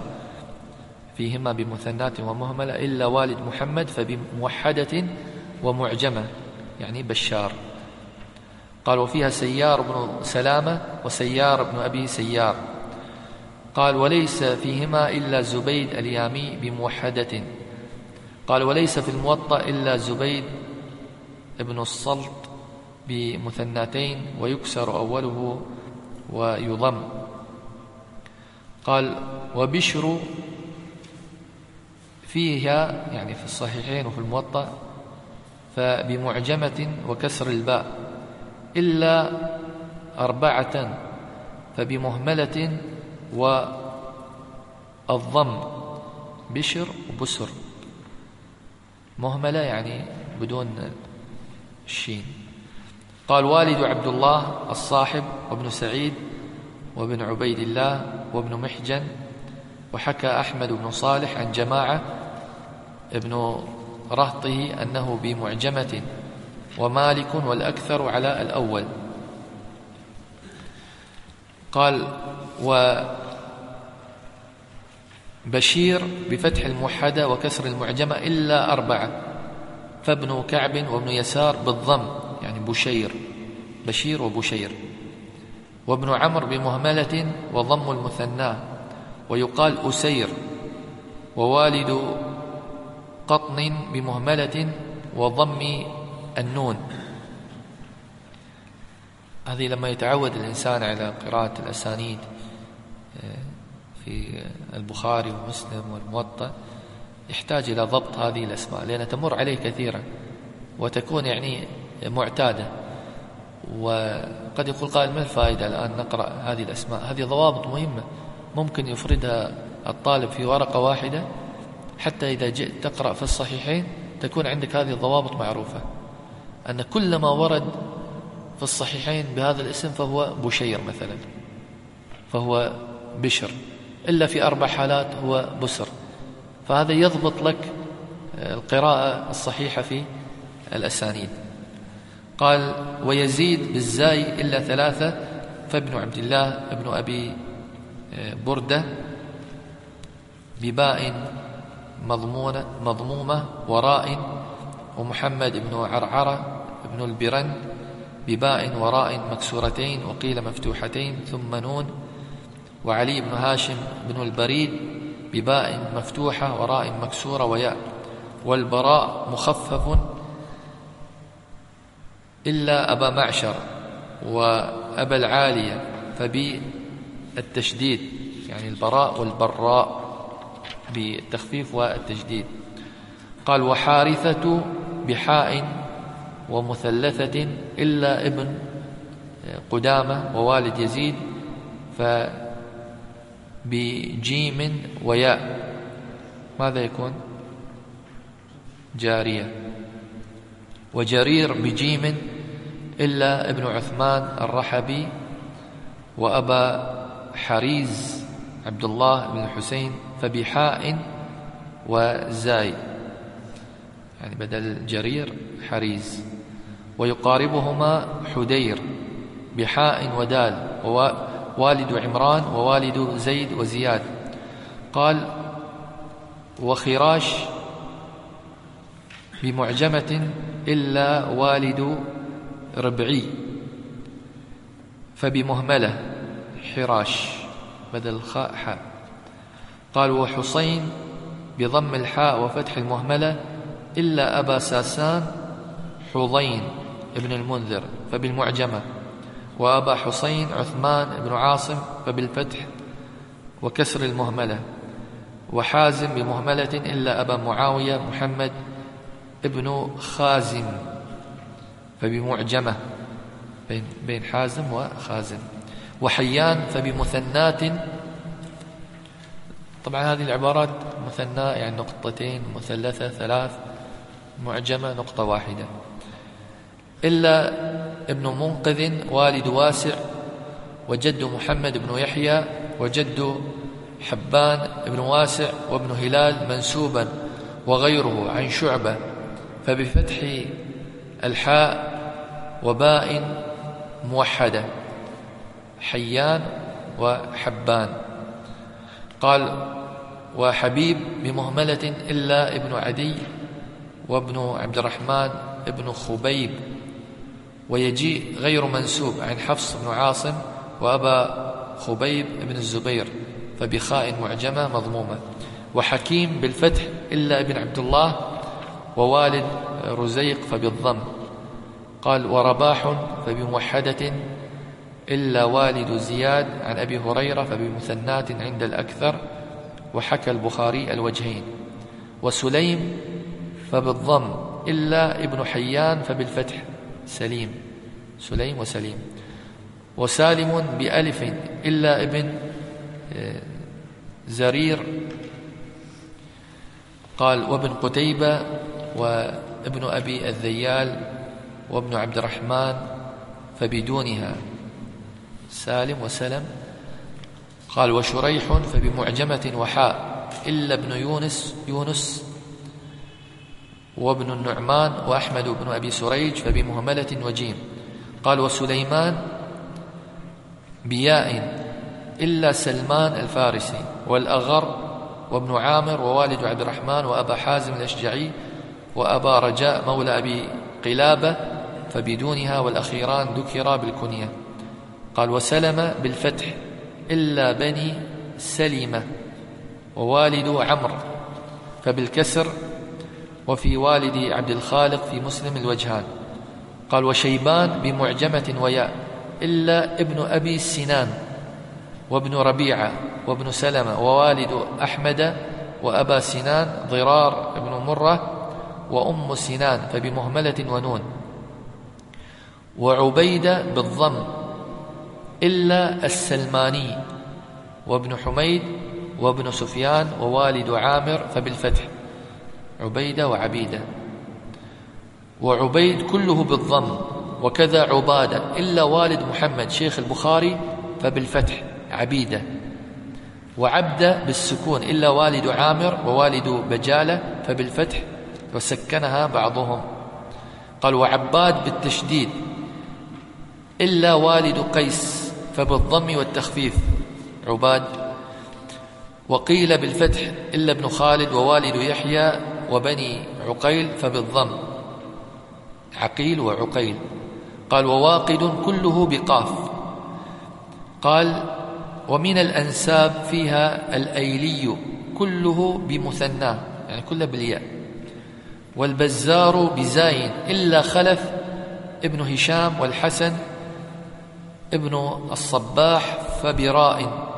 S1: فيهما بمثنات ومهملة إلا والد محمد فبموحدة ومعجمة يعني بشار. قال وفيها سيار بن سلامة وسيار بن أبي سيار. قال وليس فيهما إلا زبيد اليامي بموحدة. قال وليس في الموطأ إلا زبيد ابن الصلت بمثناتين ويكسر أوله ويضم. قال وبشر فيها يعني في الصحيحين وفي الموطأ فبمعجمة وكسر الباء إلا 4 فبمهملة والضم بشر وبسر. مهملة يعني بدون الشين. قال والد عبد الله الصاحب وابن سعيد وابن عبيد الله وابن محجن. وحكى أحمد بن صالح عن جماعة ابن رهطه أنه بمعجمة ومالك والأكثر على الأول. قال وبشير بفتح الموحدة وكسر المعجمة إلا 4 فابن كعب وابن يسار بالضم يعني بشير بشير وبشير. وابن عمرو بمهملة وضم المثنى ويقال أسير. ووالد قطن بمهملة وضم النون. هذه لما يتعود الإنسان على قراءة الأسانيد في البخاري ومسلم والموطأ يحتاج إلى ضبط هذه الأسماء لأنها تمر عليه كثيرا وتكون يعني معتادة. وقد يقول قائل ما الفائدة الآن نقرأ هذه الأسماء؟ هذه ضوابط مهمة ممكن يفردها الطالب في ورقة واحدة حتى إذا جئت تقرأ في الصحيحين تكون عندك هذه الضوابط معروفة أن كل ما ورد في الصحيحين بهذا الاسم فهو بشير مثلا فهو بشر إلا في 4 حالات هو بسر. فهذا يضبط لك القراءة الصحيحة في الأسانيد. قال ويزيد بالزاي إلا 3 فابن عبد الله ابن أبي بردة بباء مضمومة وراء. ومحمد بن عرعرة ابن البرن بباء وراء مكسورتين وقيل مفتوحتين ثم نون. وعلي بن هاشم بن البريد بباء مفتوحة وراء مكسورة وياء. والبراء مخفف إلا أبا معشر وأبا العالية فبالتشديد يعني البراء والبراء بالتخفيف والتجديد. قال وحارثة بحاء ومثلثة إلا ابن قدامة ووالد يزيد فبجيم وياء ماذا يكون؟ جارية. وجرير بجيم إلا ابن عثمان الرحبي وأبا حريز عبد الله بن الحسين فبحاء وزاي يعني بدل جرير حريز. ويقاربهما حدير بحاء ودال ووالد عمران ووالد زيد وزياد. قال وخراش بمعجمة إلا والد ربعي فبمهملة حراش بدل الخاء حاء. قال وحسين بضم الحاء وفتح المهملة إلا أبا ساسان حضين ابن المنذر فبالمعجمة. وأبا حسين عثمان بن عاصم فبالفتح وكسر المهملة. وحازم بمهملة إلا أبا معاوية محمد ابن خازم فبمعجمة بين حازم وخازم. وحيان فبمثنات. طبعا هذه العبارات مثنى يعني نقطتين مثلثة 3 معجمة نقطة واحدة. إلا ابن منقذ والد واسع وجد محمد بن يحيى وجد حبان بن واسع وابن هلال منسوبا وغيره عن شعبة فبفتح الحاء وباء موحدة حيان وحبان. قال وحبيب بمهملة إلا ابن عدي وابن عبد الرحمن ابن خبيب، ويجيء غير منسوب عن حفص بن عاصم وأبا خبيب بن الزبير فبخاء معجمة مضمومة. وحكيم بالفتح إلا ابن عبد الله ووالد رزيق فبالضم. قال ورباح فبموحدة إلا والد زياد عن أبي هريرة فبمثنات عند الأكثر، وحكى البخاري الوجهين. وسليم فبالضم إلا ابن حيان فبالفتح سليم، سليم وسليم. وسالم بألف إلا ابن زرير. قال وابن قتيبة وابن أبي الذيال وابن عبد الرحمن فبدونها سالم وسلم. قال وشريح فبمعجمة وحاء إلا ابن يونس وابن النعمان وأحمد بن أبي سريج فبمهملة وجيم. قال وسليمان بياء إلا سلمان الفارسي والأغر وابن عامر ووالد عبد الرحمن وأبا حازم الأشجعي وأبا رجاء مولى أبي قلابة فبدونها، والأخيران ذكرا بالكنية. قال وسلم بالفتح إلا بني سلمة ووالد عمرو فبالكسر، وفي والد عبد الخالق في مسلم الوجهان. قال وشيبان بمعجمة وياء إلا ابن أبي سنان وابن ربيعة وابن سلمة ووالد أحمد وأبا سنان ضرار بن مرة وأم سنان فبمهملة ونون. وعبيدة بالضم إلا السلماني وابن حميد وابن سفيان ووالد عامر فبالفتح عبيدة وعبيدة. وعبيد كله بالضم، وكذا عبادة إلا والد محمد شيخ البخاري فبالفتح عبيدة. وعبدة بالسكون إلا والد عامر ووالد بجالة فبالفتح وسكنها بعضهم. قال وعباد بالتشديد إلا والد قيس فبالضم والتخفيف عباد. وقيل بالفتح إلا ابن خالد ووالد يحيى وبني عقيل فبالضم عقيل وعقيل. قال وواقد كله بقاف. قال ومن الأنساب فيها الأيلي كله بمثناه يعني كله بالياء. والبزار بزاين إلا خلف ابن هشام والحسن ابن الصباح فبراء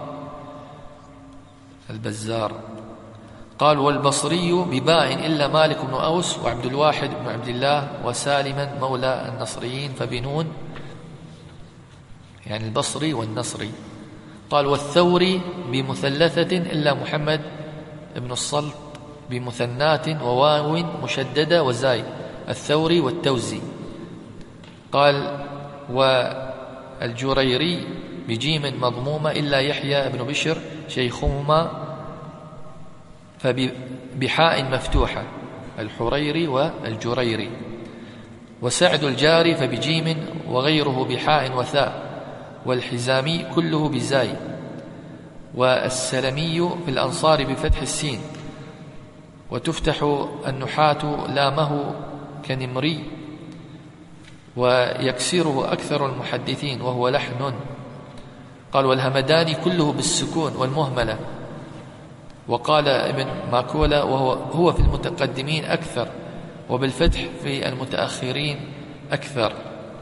S1: البزار. قال والبصري بباء إلا مالك بن أوس وعبد الواحد بن عبد الله وسالما مولى النصريين فبنون يعني البصري والنصري. قال والثوري بمثلثة إلا محمد بن الصلت بمثنات وواو مشددة وزاي الثوري والتوزي. قال والجريري بجيم مضمومة إلا يحيى بن بشر شيخهما فبحاء مفتوحة الحريري والجريري. وسعد الجاري فبجيم وغيره بحاء وثاء. والحزامي كله بزاي. والسلمي في الأنصار بفتح السين وتفتح النحاة لامه كنمري ويكسره أكثر المحدثين وهو لحن. قال والهمداني كله بالسكون والمهملة. وقال ابن ماكولة وهو في المتقدمين أكثر وبالفتح في المتأخرين أكثر.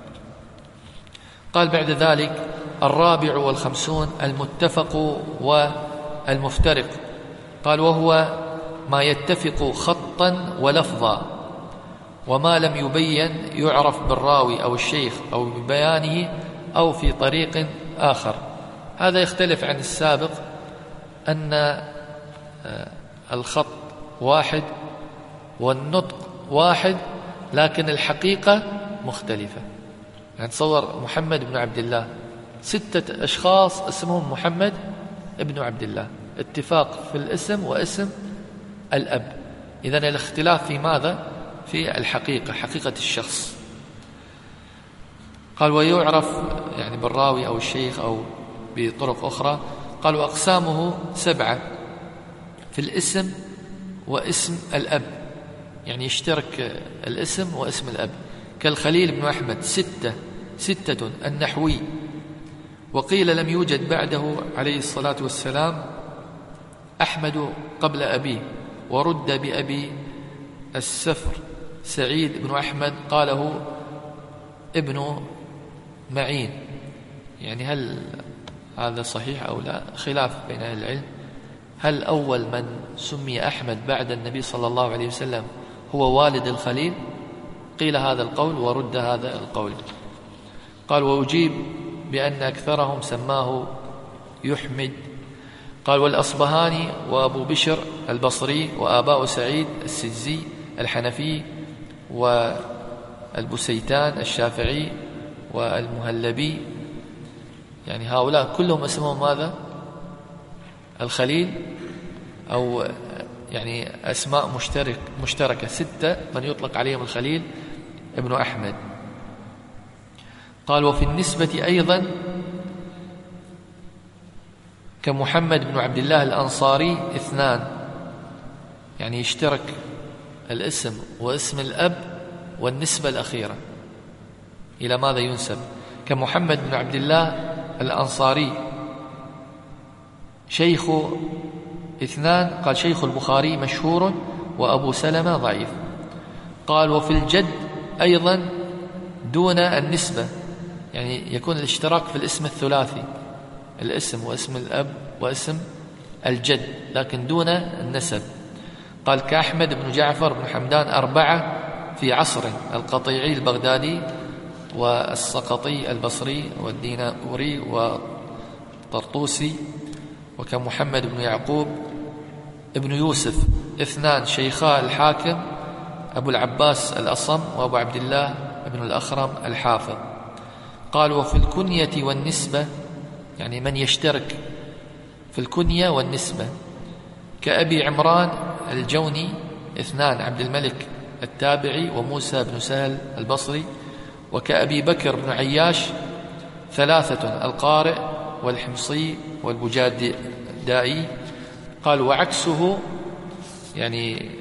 S1: قال بعد ذلك 54 المتفق والمفترق. قال وهو ما يتفق خطا ولفظا وما لم يبين يعرف بالراوي أو الشيخ أو ببيانه أو في طريق آخر. هذا يختلف عن السابق أن الخط واحد والنطق واحد لكن الحقيقة مختلفة. يعني تصور محمد بن عبد الله 6 أشخاص اسمهم محمد بن عبد الله اتفاق في الاسم واسم الأب. إذن الاختلاف في ماذا؟ في الحقيقة حقيقة الشخص. قال ويعرف يعني بالراوي أو الشيخ أو بطرق أخرى. قال وأقسامه 7 في الاسم واسم الأب يعني يشترك الاسم واسم الأب، كالخليل بن أحمد ستة النحوي. وقيل لم يوجد بعده عليه الصلاة والسلام أحمد قبل أبيه، ورد بأبي السفر سعيد بن أحمد قاله ابن معين. يعني هل هذا صحيح أو لا؟ خلاف بين أهل العلم. هل أول من سمي أحمد بعد النبي صلى الله عليه وسلم هو والد الخليل؟ قيل هذا القول ورد هذا القول. قال وأجيب بأن أكثرهم سماه يحمد. قال والأصبهاني وأبو بشر البصري وآباء سعيد السجزي الحنفي والبسيتان الشافعي والمهلبي، يعني هؤلاء كلهم اسمهم ماذا؟ الخليل، أو يعني أسماء مشتركة 6 من يطلق عليهم الخليل ابن أحمد. قال وفي النسبة أيضا كمحمد بن عبد الله الأنصاري 2، يعني يشترك الاسم واسم الأب والنسبة الأخيرة. إلى ماذا ينسب؟ كمحمد بن عبد الله الأنصاري شيخ 2، قال شيخ البخاري مشهور وأبو سلمة ضعيف. قال وفي الجد أيضا دون النسبة، يعني يكون الاشتراك في الاسم الثلاثي، الاسم واسم الأب واسم الجد، لكن دون النسب. قال كأحمد بن جعفر بن حمدان 4 في عصره، القطيعي البغدادي والسقطي البصري والديناوري والطرطوسي. وكمحمد بن يعقوب ابن يوسف 2 شيخا الحاكم أبو العباس الأصم وأبو عبد الله ابن الأخرم الحافظ. قال وفي الكنية والنسبة، يعني من يشترك في الكنية والنسبة كأبي عمران الجوني 2 عبد الملك التابعي وموسى بن سهل البصري. وكأبي بكر بن عياش 3 القارئ والحمصي والبجادائي. قال وعكسه، يعني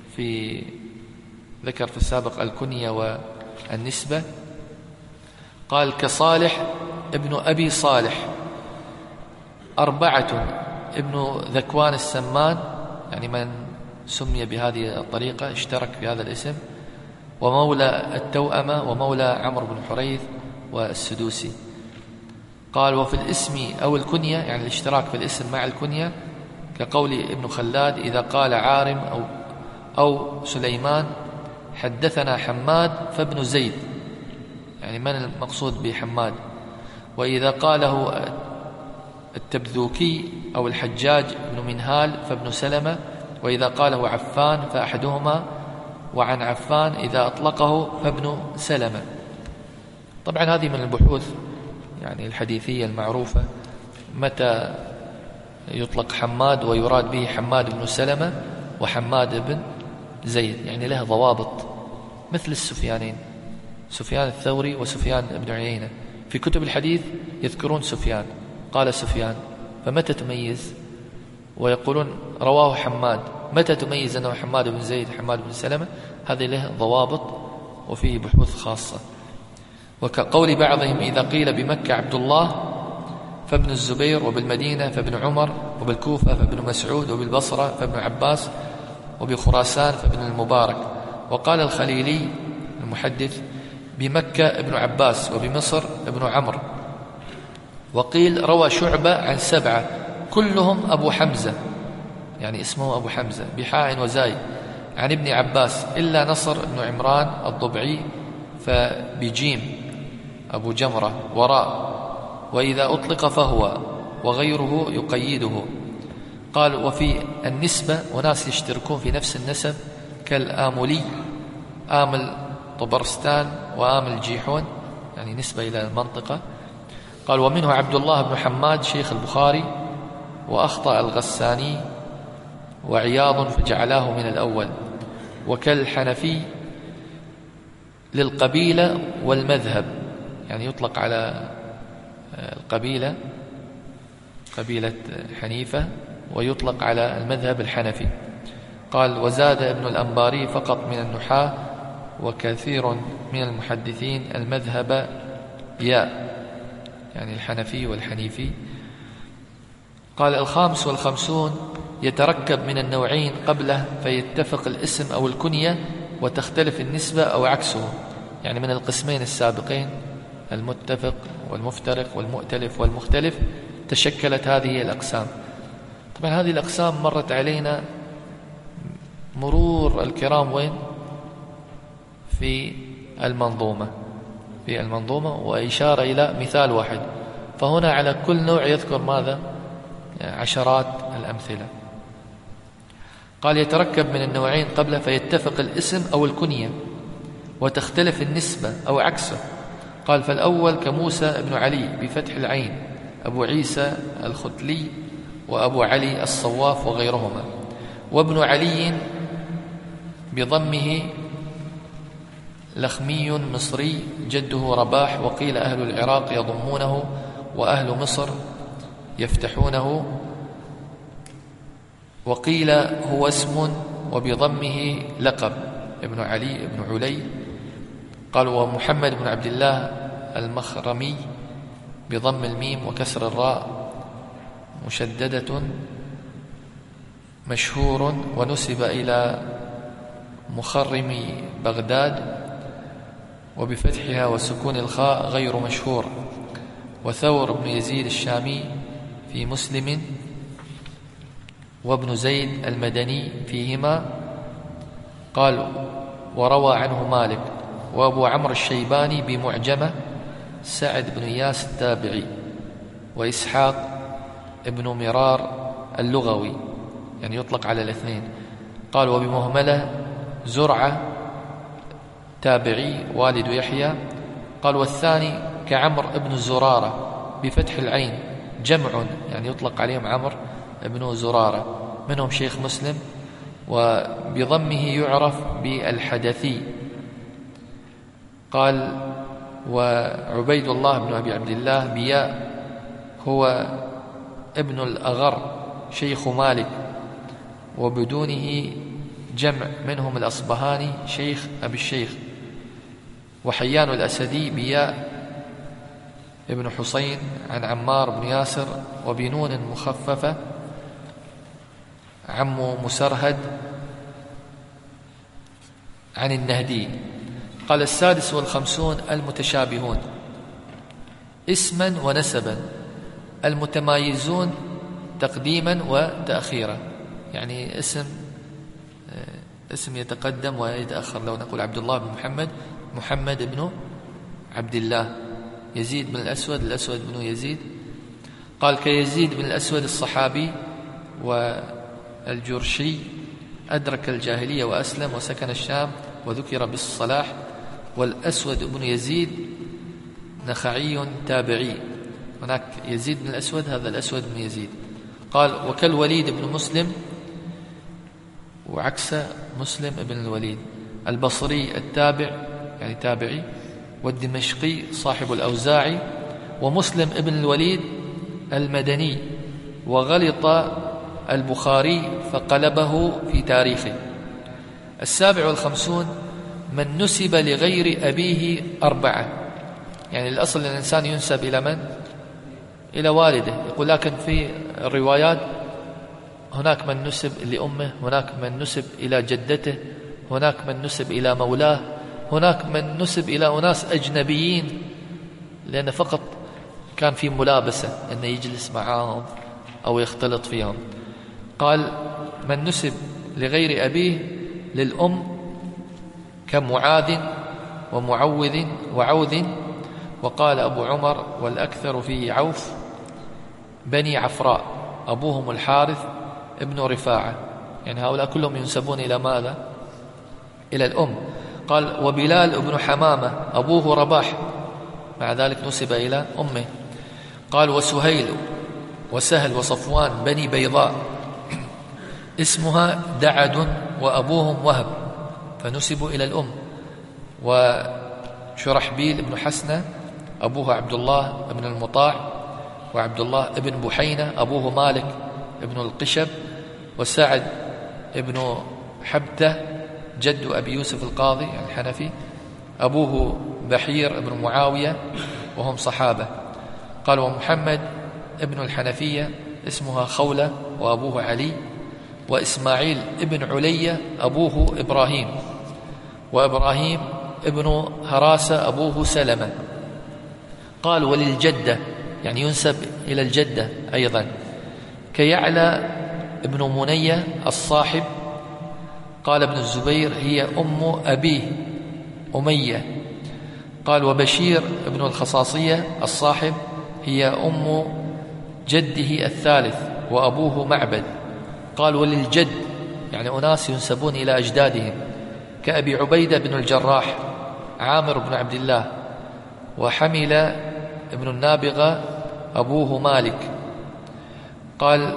S1: ذكر في السابق الكنية والنسبة. قال كصالح ابن أبي صالح 4 ابن ذكوان السمان، يعني من سمي بهذه الطريقة اشترك في هذا الاسم، ومولى التوأمة ومولى عمرو بن حريث والسدوسي. قال وفي الاسم أو الكنية، يعني الاشتراك في الاسم مع الكنية كقول ابن خلاد إذا قال عارم أو سليمان حدثنا حماد فابن زيد، يعني من المقصود بحماد؟ وإذا قاله التبذوكي أو الحجاج بن منهال فابن سلمة، وإذا قاله عفان فأحدهما، وعن عفان إذا أطلقه فابن سلمة. طبعا هذه من البحوث يعني الحديثية المعروفة، متى يطلق حماد ويراد به حماد بن سلمة وحماد بن زيد، يعني له ضوابط مثل السفيانين، سفيان الثوري وسفيان بن عيينة. في كتب الحديث يذكرون سفيان، قال سفيان، فمتى تميز؟ ويقولون رواه حماد، متى تميز أنه حماد بن زيد حماد بن سلمة؟ هذه له ضوابط وفيه بحوث خاصة. وكقول بعضهم إذا قيل بمكة عبد الله فابن الزبير، وبالمدينة فابن عمر، وبالكوفة فابن مسعود، وبالبصرة فابن عباس، وبخراسان فابن المبارك. وقال الخليلي المحدث بمكة ابن عباس، وبمصر ابن عمرو. وقيل روى شعبة عن 7 كلهم أبو حمزة، يعني اسمه أبو حمزة بحاء وزاي، عن ابن عباس إلا نصر بن عمران الضبعي فبجيم أبو جمرة وراء، وإذا أطلق فهو، وغيره يقيده. قال وفي النسبة وناس يشتركون في نفس النسب كالآملي آمل طبرستان وآمل جيحون، يعني نسبة إلى المنطقة. قال ومنه عبد الله بن حماد شيخ البخاري، وأخطأ الغساني وعياض فجعلاه من الأول. وكالحنفي للقبيلة والمذهب، يعني يطلق على القبيلة قبيلة حنيفة، ويطلق على المذهب الحنفي. قال وزاد ابن الأنباري فقط من النحاة وكثير من المحدثين المذهب ياء، يعني الحنفي والحنيفي. قال 55 يتركب من النوعين قبله فيتفق الاسم أو الكنية وتختلف النسبة أو عكسه، يعني من القسمين السابقين المتفق والمفترق والمؤتلف والمختلف تشكلت هذه الأقسام. طبعا هذه الأقسام مرت علينا مرور الكرام وين؟ في المنظومة وإشارة إلى مثال واحد، فهنا على كل نوع يذكر ماذا؟ عشرات الأمثلة. قال يتركب من النوعين قبله فيتفق الاسم أو الكنية وتختلف النسبة أو عكسه. قال فالأول كموسى بن علي بفتح العين، أبو عيسى الختلي وأبو علي الصواف وغيرهما، وابن علي بضمه لخمي مصري جده رباح، وقيل أهل العراق يضمونه وأهل مصر يفتحونه، وقيل هو اسم وبضمه لقب ابن علي ابن علي. قال ومحمد بن عبد الله المخرمي بضم الميم وكسر الراء مشددة مشهور، ونسب إلى مخرم بغداد وبفتحها وسكون الخاء غير مشهور. وثور بن يزيد الشامي في مسلم، وابن زيد المدني فيهما. قال وروى عنه مالك، وأبو عمرو الشيباني بمعجمة سعد بن إياس التابعي، وإسحاق ابن مرار اللغوي، يعني يطلق على الاثنين. قال وبمهملة زرعة تابعي والد يحيى. قال والثاني كعمر ابن زرارة بفتح العين جمع، يعني يطلق عليهم عمر ابن زرارة، منهم شيخ مسلم، وبضمه يعرف بالحدثي. قال وعبيد الله بن أبي عبد الله بياء هو ابن الأغر شيخ مالك، وبدونه جمع منهم الأصبهاني شيخ أبي الشيخ. وحيان الأسدي بياء ابن حسين عن عمار بن ياسر، وبنون مخففة عم مسرهد عن النهدي. قال 56 المتشابهون اسما ونسبا المتمايزون تقديما وتأخيرا، يعني اسم يتقدم ويتأخر. لو نقول عبد الله بن محمد، محمد بن عبد الله. يزيد بن الأسود، الأسود بن يزيد. قال كيزيد بن الأسود الصحابي والجرشي أدرك الجاهلية وأسلم وسكن الشام وذكر بالصلاح. والأسود بن يزيد نخعي تابعي. هناك يزيد بن الأسود، هذا الأسود بن يزيد. قال وكالوليد بن مسلم، وعكس مسلم بن الوليد، البصري التابع يعني تابعي، والدمشقي صاحب الأوزاعي، ومسلم ابن الوليد المدني. وغلط البخاري فقلبه في تاريخه. 57 من نسب لغير أبيه 4، يعني الأصل الإنسان ينسب إلى من؟ إلى والده. يقول لكن في الروايات هناك من نسب لأمه، هناك من نسب إلى جدته، هناك من نسب إلى مولاه، هناك من نسب إلى أناس أجنبيين، لأن فقط كان في ملابسة أنه يجلس معهم أو يختلط فيهم. قال من نسب لغير أبيه للأم كمعاذ ومعوذ وعوذ. وقال أبو عمر والأكثر فيه عوف بني عفراء أبوهم الحارث ابن رفاعة، يعني هؤلاء كلهم ينسبون إلى ماذا؟ إلى الأم. قال وبلال ابن حمامة أبوه رباح، مع ذلك نسب إلى أمه. قال وسهيل وسهل وصفوان بني بيضاء اسمها دعد وأبوهم وهب، فنسبوا إلى الأم. وشرحبيل ابن حسنة أبوه عبد الله ابن المطاع، وعبد الله ابن بحينة أبوه مالك ابن القشب، وسعد ابن حبتة جد أبي يوسف القاضي الحنفي، أبوه بحير بن معاوية وهم صحابة. قال ومحمد ابن الحنفية اسمها خولة وأبوه علي، وإسماعيل ابن علية أبوه إبراهيم، وإبراهيم ابن هراسة أبوه سلمة. قال وللجدة يعني ينسب إلى الجدة أيضا كيعلى ابن منية الصاحب. قال ابن الزبير هي أم أبيه أمية. قال وبشير ابن الخصاصية الصاحب هي أم جده الثالث وأبوه معبد. قال وللجد يعني أناس ينسبون إلى أجدادهم كأبي عبيدة بن الجراح عامر بن عبد الله، وحمل ابن النابغة أبوه مالك. قال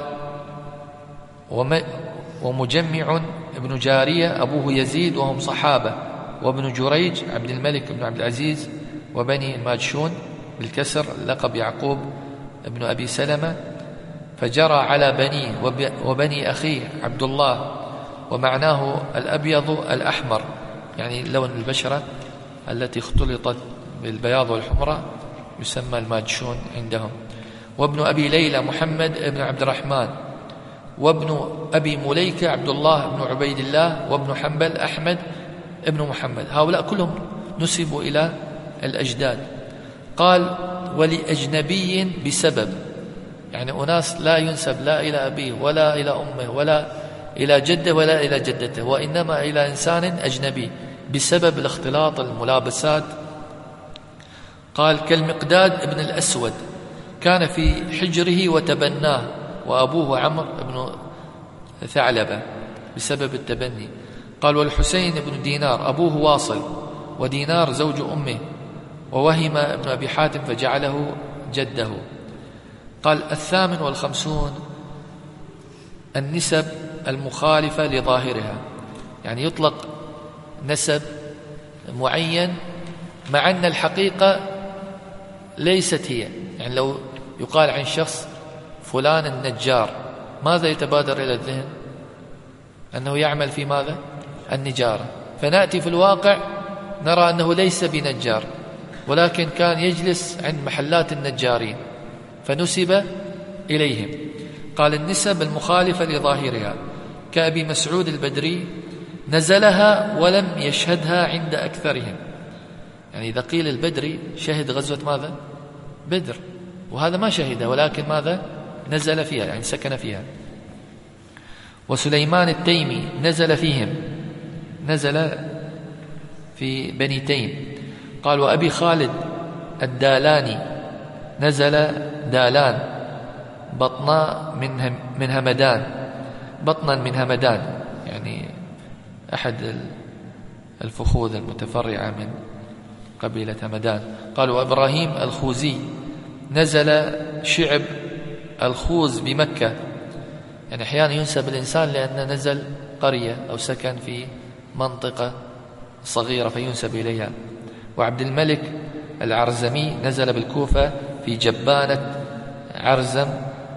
S1: ومجمع ابن جارية أبوه يزيد وهم صحابة، وابن جريج عبد الملك بن عبد العزيز وبني الماجشون بالكسر لقب يعقوب ابن أبي سلمة، فجرى على بنيه وبني أخيه عبد الله، ومعناه الأبيض الأحمر يعني لون البشرة التي اختلطت بالبياض والحمرة يسمى الماجشون عندهم. وابن أبي ليلى محمد بن عبد الرحمن، وابن أبي مليكة عبد الله بن عبيد الله، وابن حنبل أحمد ابن محمد. هؤلاء كلهم نسبوا إلى الأجداد. قال ولأجنبي بسبب يعني أناس لا ينسب لا إلى أبيه ولا إلى أمه ولا إلى جده ولا إلى جدته، وإنما إلى إنسان أجنبي بسبب الاختلاط الملابسات. قال كالمقداد ابن الأسود كان في حجره وتبناه، وأبوه عمرو بن ثعلبة بسبب التبني. قال والحسين بن دينار أبوه واصل، ودينار زوج أمه، ووهم ابن أبي حاتم فجعله جده. قال 58 النسب المخالفة لظاهرها، يعني يطلق نسب معين مع أن الحقيقة ليست هي. يعني لو يقال عن شخص فلان النجار، ماذا يتبادر إلى الذهن؟ أنه يعمل في ماذا؟ النجارة. فنأتي في الواقع نرى أنه ليس بنجار، ولكن كان يجلس عند محلات النجارين فنسب إليهم. قال النسب المخالفة لظاهرها كأبي مسعود البدري نزلها ولم يشهدها عند أكثرهم. يعني إذا قيل البدري شهد غزوة ماذا؟ بدر، وهذا ما شهدها ولكن ماذا؟ نزل فيها يعني سكن فيها. وسليمان التيمي نزل فيهم، نزل في بني تيم. قال وأبي خالد الدالاني نزل دالان بطنا من همدان، بطنا من همدان يعني أحد الفخوذ المتفرعة من قبيلة همدان. قال وإبراهيم الخوزي نزل شعب الخوز بمكة، يعني أحيانا ينسب الإنسان لأنه نزل قرية أو سكن في منطقة صغيرة فينسب إليها. وعبد الملك العرزمي نزل بالكوفة في جبانة عرزم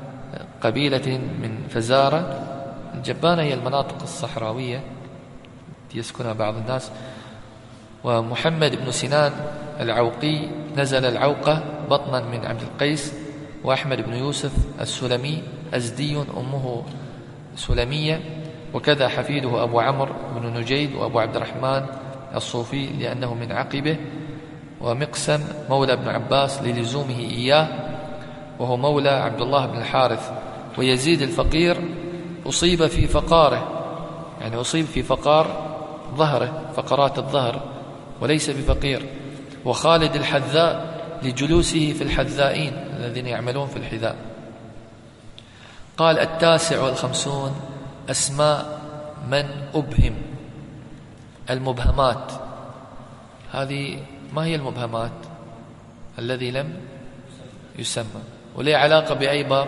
S1: قبيلة من فزارة. الجبانة هي المناطق الصحراوية يسكنها بعض الناس. ومحمد بن سنان العوقي نزل العوقة بطنا من عبد القيس. وأحمد بن يوسف السلمي أزدي أمه سلمية، وكذا حفيده أبو عمرو بن نجيد وأبو عبد الرحمن الصوفي لأنه من عقبه. ومقسم مولى ابن عباس للزومه إياه وهو مولى عبد الله بن الحارث. ويزيد الفقير أصيب في فقاره، يعني أصيب في فقار ظهره، فقرات الظهر، وليس بفقير. وخالد الحذاء لجلوسه في الحذائين الذين يعملون في الحذاء. قال 59 أسماء من أبهم. المبهمات هذه ما هي المبهمات؟ الذي لم يسمى، وليه علاقة بأي باب؟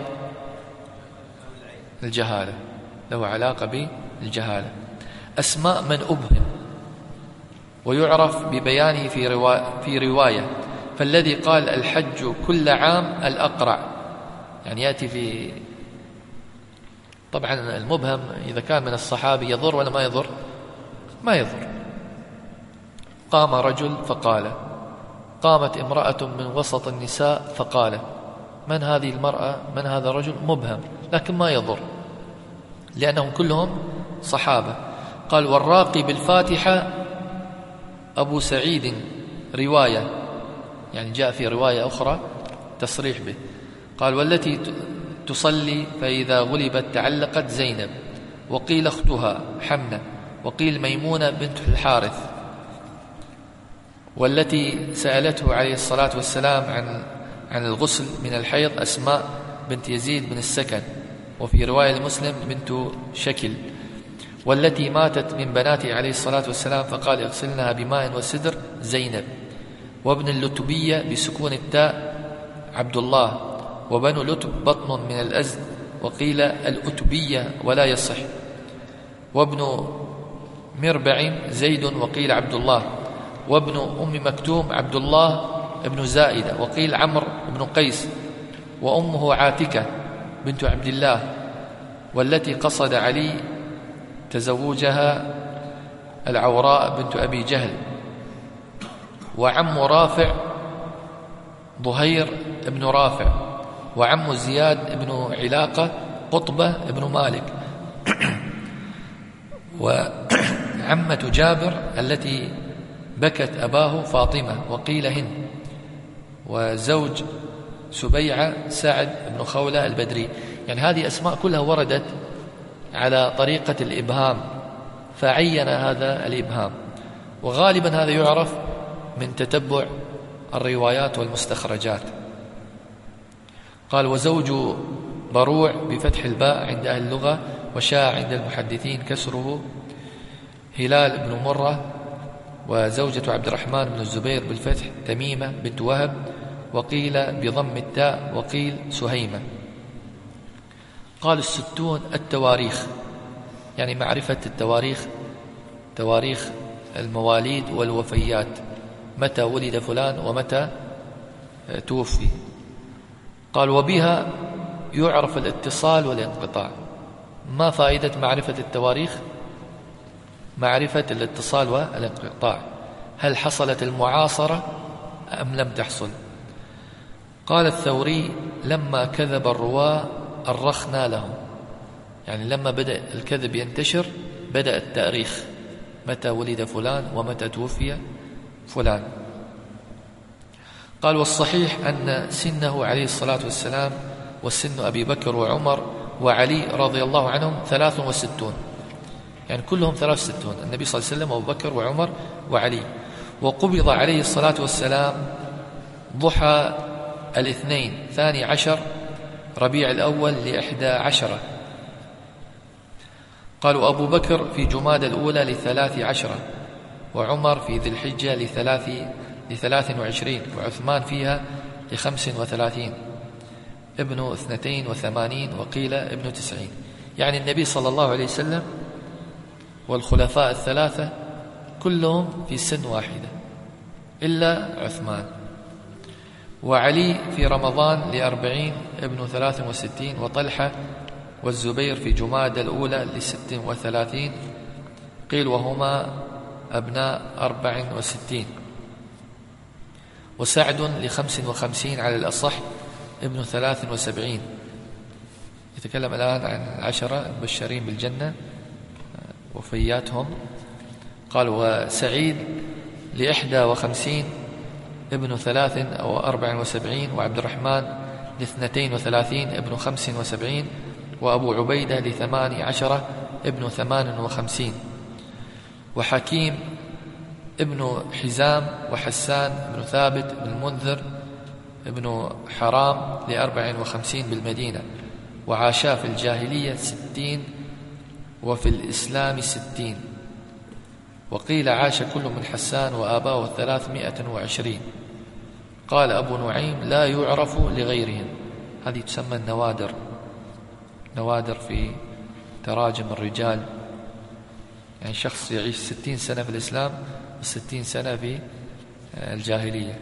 S1: الجهالة، له علاقة بالجهالة. أسماء من أبهم ويعرف ببيانه في رواية. فالذي قال الحج كل عام الأقرع، يعني يأتي طبعا المبهم إذا كان من الصحابي يضر ولا ما يضر؟ ما يضر. قام رجل فقال، قامت امرأة من وسط النساء فقال، من هذه المرأة؟ من هذا الرجل؟ مبهم، لكن ما يضر لأنهم كلهم صحابة. قال والراقي بالفاتحة أبو سعيد رواية، يعني جاء في رواية أخرى تصريح به. قال والتي تصلي فإذا غلبت تعلقت زينب، وقيل أختها حمنة، وقيل ميمونة بنت الحارث. والتي سألته عليه الصلاة والسلام عن الغسل من الحيض أسماء بنت يزيد بن السكن، وفي رواية لمسلم بنت شكل. والتي ماتت من بناته عليه الصلاة والسلام فقال اغسلنها بماء وسدر زينب. وابن اللتبية بسكون التاء عبد الله، وبنو لتب بطن من الأزد، وقيل الأتبية ولا يصح. وابن مربع زيد، وقيل عبد الله. وابن أم مكتوم عبد الله ابن زائدة، وقيل عمرو بن قيس. وأمه عاتكة بنت عبد الله، والتي قصد علي تزوجها العوراء بنت أبي جهل. وعم رافع ظهير ابن رافع. وعم زياد ابن علاقة قطبة ابن مالك. وعمة جابر التي بكت أباه فاطمة، وقيل هند. وزوج سبيعة سعد بن خولة البدري. يعني هذه أسماء كلها وردت على طريقة الإبهام، فعين هذا الإبهام، وغالبا هذا يعرف من تتبع الروايات والمستخرجات. قال وزوج ضروع بفتح الباء عند أهل اللغة، وشاع عند المحدثين كسره هلال بن مرة. وزوجة عبد الرحمن بن الزبير بالفتح تميمة بنت وهب، وقيل بضم التاء، وقيل سهيمة. قال 60 التواريخ، يعني معرفة التواريخ، تواريخ المواليد والوفيات، متى ولد فلان ومتى توفي. قال وبها يعرف الاتصال والانقطاع. ما فائدة معرفة التواريخ؟ معرفة الاتصال والانقطاع، هل حصلت المعاصرة أم لم تحصل؟ قال الثوري لما كذب الرواة أرخنا لهم، يعني لما بدأ الكذب ينتشر بدأ التاريخ، متى ولد فلان ومتى توفي فلان. قال والصحيح أن سنه عليه الصلاة والسلام وسن أبي بكر وعمر وعلي رضي الله عنهم 63، يعني كلهم 63، النبي صلى الله عليه وسلم وأبو بكر وعمر وعلي. وقبض عليه الصلاة والسلام ضحى الاثنين 12 ربيع الأول ل11. قالوا أبو بكر في جماد الأولى ل13، وعمر في ذي الحجة ل23، وعثمان فيها ل35، ابن 82، وقيل ابن 90. يعني النبي صلى الله عليه وسلم والخلفاء الثلاثة كلهم في سن واحدة إلا عثمان. وعلي في رمضان ل40 ابن 63، وطلحة والزبير في جماد الأولى ل36، قيل وهما أبناء 64. وسعد ل55 على الأصح ابن 73. يتكلم الآن عن 10 المبشرين بالجنة وفياتهم. قال وسعيد ل51 ابن 73، وعبد الرحمن ل32 ابن 75، وأبو عبيدة ل18 ابن 58، وحكيم ابن حزام، وحسان ابن ثابت بن المنذر ابن حرام ل54 بالمدينة. وعاشا في الجاهلية 60 وفي الإسلام 60. وقيل عاش كل من حسان وآباؤه 320. قال أبو نعيم لا يعرف لغيرهم. هذه تسمى النوادر، نوادر في تراجم الرجال، يعني شخص يعيش 60 سنة في الإسلام و60 سنة في الجاهلية.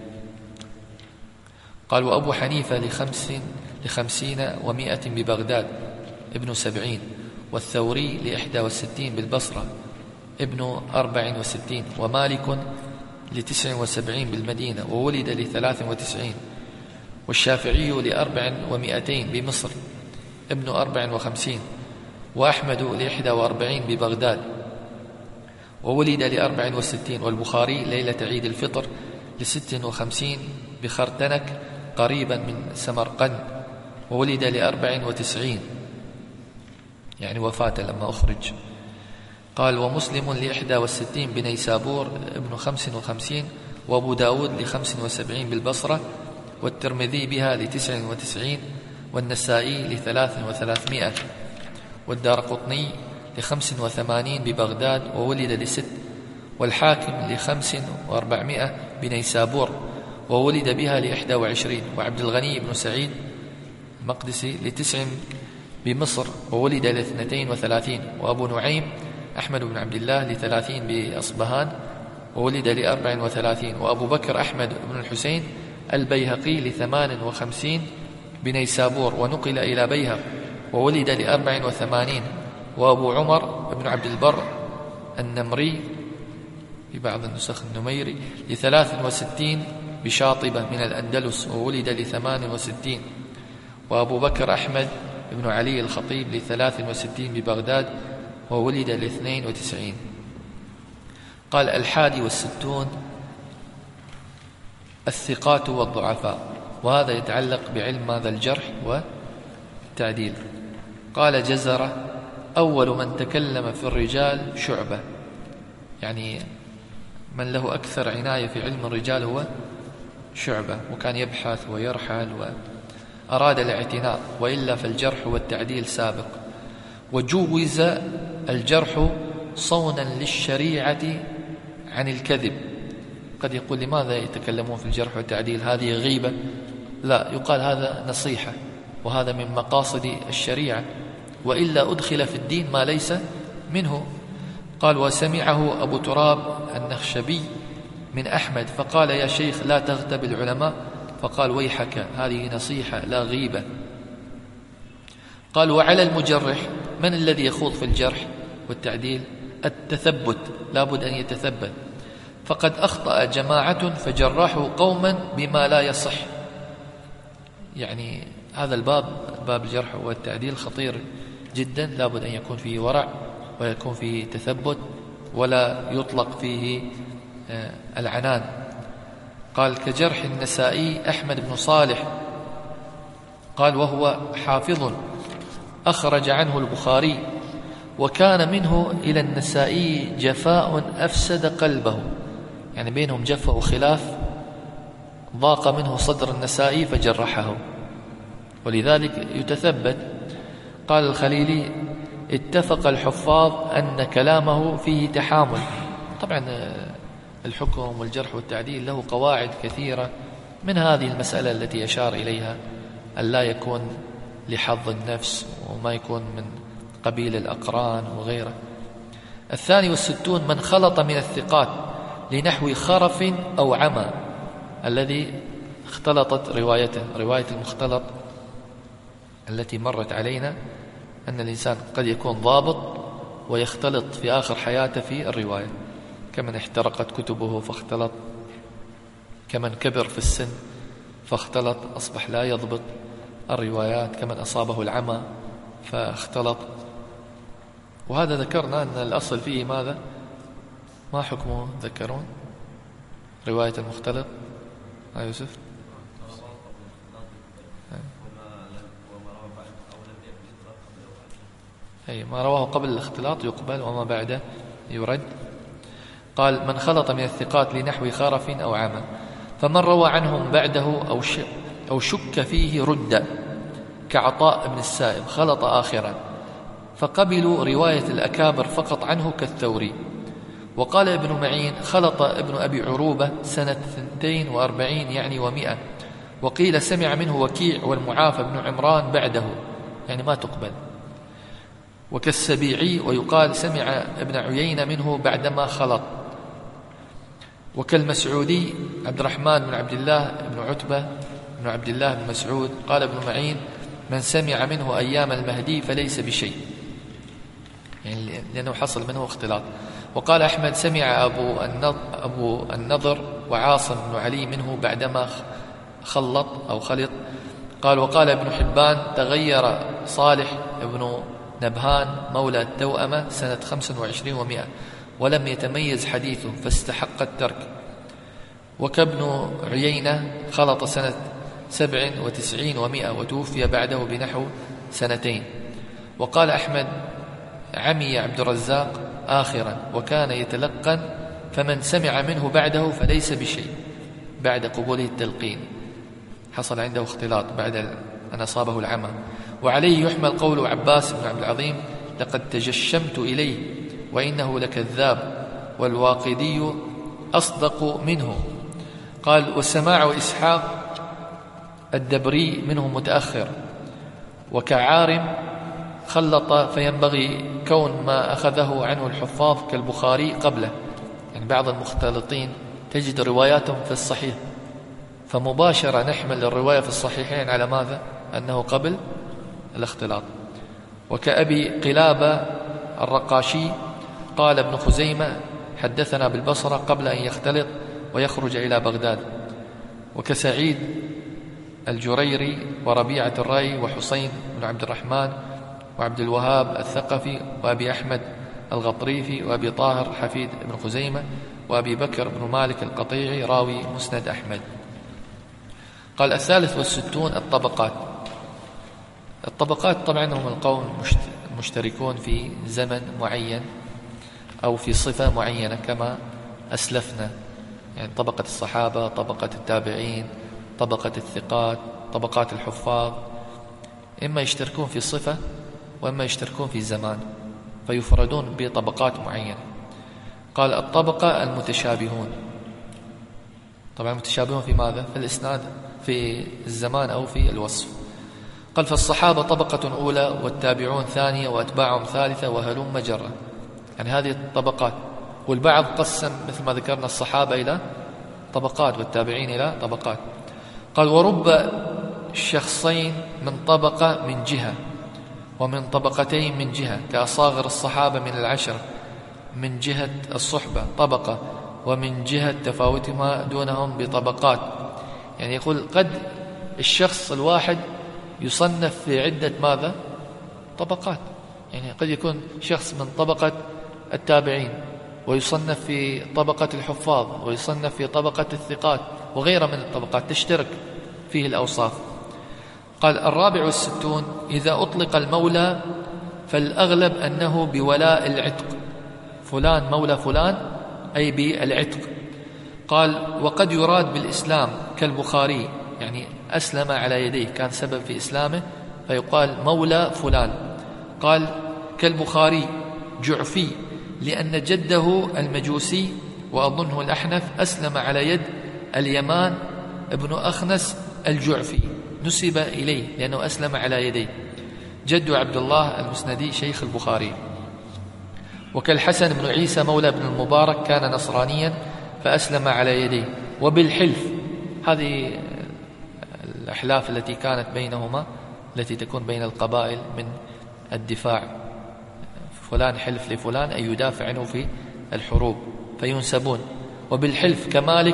S1: قال وأبو حنيفة ل50 و100 ببغداد ابن 70، والثوري ل61 بالبصرة ابن 64، ومالك ل79 بالمدينة وولد ل93، والشافعي ل400 بمصر ابن 54، وأحمد ل41 ببغداد وولد ل64، والبخاري ليلة عيد الفطر ل56 بخرتنك قريبا من سمرقند وولد ل94، يعني وفاة لما أخرج. قال ومسلم ل61 بنيسابور ابن 55، وأبو داود ل75 بالبصرة، والترمذي بها ل99، والنسائي ل300، والدارقطني ل85 ببغداد وولد ل6، والحاكم ل5400 بنيسابور وولد بها ل21، وعبد الغني بن سعيد المقدسي ل9 بمصر وولد ل32، وأبو نعيم أحمد بن عبد الله ل30 بأصبهان وولد ل34، وأبو بكر أحمد بن الحسين البيهقي ل58 بنيسابور ونقل إلى بيهق وولد ل84، وأبو عمر بن عبد البر النمري في بعض النسخ النميري ل63 بشاطبة من الأندلس وولد ل68، وأبو بكر أحمد بن علي الخطيب ل63 ببغداد وولد ل92. قال 61 الثقات والضعفاء، وهذا يتعلق بعلم ماذا الجرح والتعديل. قال جزرة أول من تكلم في الرجال شعبة، يعني من له أكثر عناية في علم الرجال هو شعبة، وكان يبحث ويرحل وأراد الاعتناء، وإلا فالجرح والتعديل سابق. وجوز الجرح صونا للشريعة عن الكذب. قد يقول لماذا يتكلمون في الجرح والتعديل؟ هذه غيبة؟ لا، يقال هذا نصيحة، وهذا من مقاصد الشريعة، وإلا أدخل في الدين ما ليس منه. قال وسمعه أبو تراب النخشبي من أحمد فقال يا شيخ لا تغتب العلماء، فقال ويحك هذه نصيحة لا غيبة. قال وعلى المجرح، من الذي يخوض في الجرح والتعديل؟ التثبت، لابد أن يتثبت. فقد أخطأ جماعة فجرحوا قوما بما لا يصح. يعني هذا الباب، باب الجرح والتعديل خطير جدا، لابد أن يكون فيه ورع ويكون فيه تثبت ولا يطلق فيه العنان. قال كجرح النسائي أحمد بن صالح، قال وهو حافظ أخرج عنه البخاري، وكان منه إلى النسائي جفاء أفسد قلبه، يعني بينهم جفة وخلاف، ضاق منه صدر النسائي فجرحه، ولذلك يتثبت. قال الخليلي اتفق الحفاظ أن كلامه فيه تحامل. طبعا الحكم والجرح والتعديل له قواعد كثيرة، من هذه المسألة التي يشار إليها أن لا يكون لحظ النفس، وما يكون من قبيل الأقران وغيره. 62 من خلط من الثقات لنحو خرف أو عمى، الذي اختلطت روايته، رواية المختلط التي مرت علينا أن الإنسان قد يكون ضابط ويختلط في آخر حياته في الرواية، كمن احترقت كتبه فاختلط، كمن كبر في السن فاختلط أصبح لا يضبط الروايات، كمن أصابه العمى فاختلط. وهذا ذكرنا أن الأصل فيه ماذا؟ ما حكمه ذكرون؟ رواية المختلط يوسف؟ أي ما رواه قبل الاختلاط يقبل، وما بعده يرد. قال من خلط من الثقات لنحو خرف أو عمى، فمن روى عنهم بعده أو شك فيه رد، كعطاء بن السائب خلط آخرا، فقبلوا رواية الأكابر فقط عنه كالثوري. وقال ابن معين خلط ابن أبي عروبة سنة 42 يعني و100، وقيل سمع منه وكيع والمعافى بن عمران بعده، يعني ما تقبل. وكالسبيعي، ويقال سمع ابن عيينة منه بعدما خلط. وكالمسعودي عبد الرحمن بن عبد الله بن عتبة بن عبد الله بن مسعود. قال ابن معين من سمع منه أيام المهدي فليس بشيء. يعني لأنه حصل منه اختلاط. وقال أحمد سمع أبو النضر وعاصم بن علي منه بعدما خلط. قال وقال ابن حبان تغير صالح بن نبهان مولى التوأمة سنة 25 و100 ولم يتميز حديثه فاستحق الترك. وكابن عيينة خلط سنة 97 و100 وتوفي بعده بنحو 2 سنين. وقال أحمد عمي عبد الرزاق آخرا وكان يتلقن فمن سمع منه بعده فليس بشيء بعد قبوله التلقين، حصل عنده اختلاط بعد أن أصابه العمى. وعليه يحمل قول عباس بن عبد العظيم لقد تجشمت إليه وإنه لكذاب والواقدي أصدق منه. قال والسماع إسحاق الدبري منه متأخر. وكعارم خلط فينبغي كون ما أخذه عنه الحفاظ كالبخاري قبله، يعني بعض المختلطين تجد رواياتهم في الصحيح فمباشرة نحمل الرواية في الصحيحين على ماذا؟ أنه قبل الاختلاط. وكأبي قلابة الرقاشي قال ابن خزيمة حدثنا بالبصرة قبل أن يختلط ويخرج إلى بغداد. وكسعيد الجريري وربيعة الرأي وحسين بن عبد الرحمن وعبد الوهاب الثقفي وأبي أحمد الغطريفي وأبي طاهر حفيد بن خزيمة وأبي بكر بن مالك القطيعي راوي مسند أحمد. قال 63 الطبقات. الطبقات طبعا هم القوم مشتركون في زمن معين أو في صفة معينة كما أسلفنا، يعني طبقة الصحابة، طبقة التابعين، طبقة الثقات، طبقات الحفاظ، إما يشتركون في صفة وإما يشتركون في زمان فيفردون بطبقات معينة. قال الطبقة المتشابهون، طبعا متشابهون في ماذا؟ في الإسناد، في الزمان أو في الوصف. قال فالصحابة طبقة أولى والتابعون ثانية وأتباعهم ثالثة وهلم جرة، يعني هذه الطبقات. والبعض قسم مثل ما ذكرنا الصحابة إلى طبقات والتابعين إلى طبقات. قال ورب شخصين من طبقة من جهة ومن طبقتين من جهة كأصاغر الصحابة من 10 من جهة الصحبة طبقة ومن جهة تفاوتهما دونهم بطبقات. يعني يقول قد الشخص الواحد يصنف في عدة ماذا؟ طبقات، يعني قد يكون شخص من طبقة التابعين ويصنف في طبقة الحفاظ ويصنف في طبقة الثقات وغيرها من الطبقات تشترك فيه الأوصاف. قال 64 إذا أطلق المولى فالأغلب أنه بولاء العتق، فلان مولى فلان أي بالعتق. قال وقد يراد بالإسلام كالبخاري، يعني أسلم على يديه كان سبب في إسلامه فيقال مولى فلان. قال كالبخاري جعفي لأن جده المجوسي وأظنه الأحنف أسلم على يد اليمان ابن أخنس الجعفي نسب إليه لأنه أسلم على يديه. جد عبد الله المسندي شيخ البخاري. وكالحسن بن عيسى مولى بن المبارك كان نصرانيا فأسلم على يديه. وبالحلف، هذه الأحلاف التي كانت بينهما التي تكون بين القبائل من الدفاع، فلان حلف لفلان أي يدافع عنه في الحروب فينسبون. وبالحلف كمالك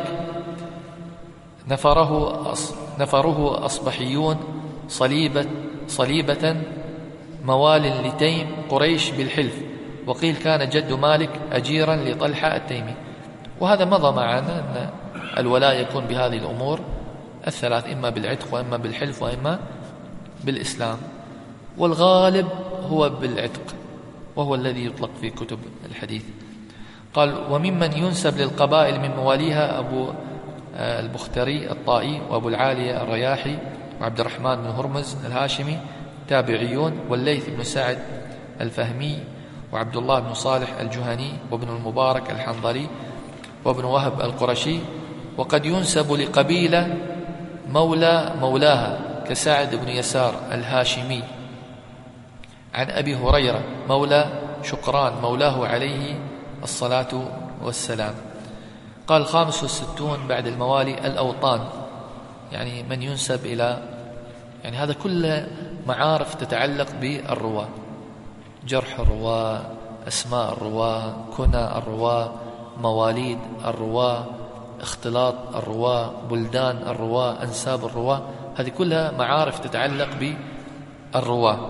S1: نفره أصبحيون صليبة موال لتيم قريش بالحلف. وقيل كان جد مالك أجيرا لطلحة التيمي. وهذا مضى معنا أن الولاء يكون بهذه الأمور الثلاث، إما بالعتق وإما بالحلف وإما بالإسلام، والغالب هو بالعتق وهو الذي يطلق في كتب الحديث. قال وممن ينسب للقبائل من مواليها أبو البختري الطائي وأبو العالية الرياحي وعبد الرحمن بن هرمز الهاشمي تابعيون، والليث بن سعد الفهمي وعبد الله بن صالح الجهني وابن المبارك الحنظلي وابن وهب القرشي. وقد ينسب لقبيلة مولاها كسعد بن يسار الهاشمي عن أبي هريرة مولى شقران مولاه عليه الصلاة والسلام. قال 65 بعد الموالي الأوطان، يعني من ينسب إلى، يعني هذا كله معارف تتعلق بالرواة، جرح الرواة، أسماء الرواة، كنى الرواة، مواليد الرواة، اختلاط الرواة، بلدان الرواة، أنساب الرواة، هذه كلها معارف تتعلق بالرواة.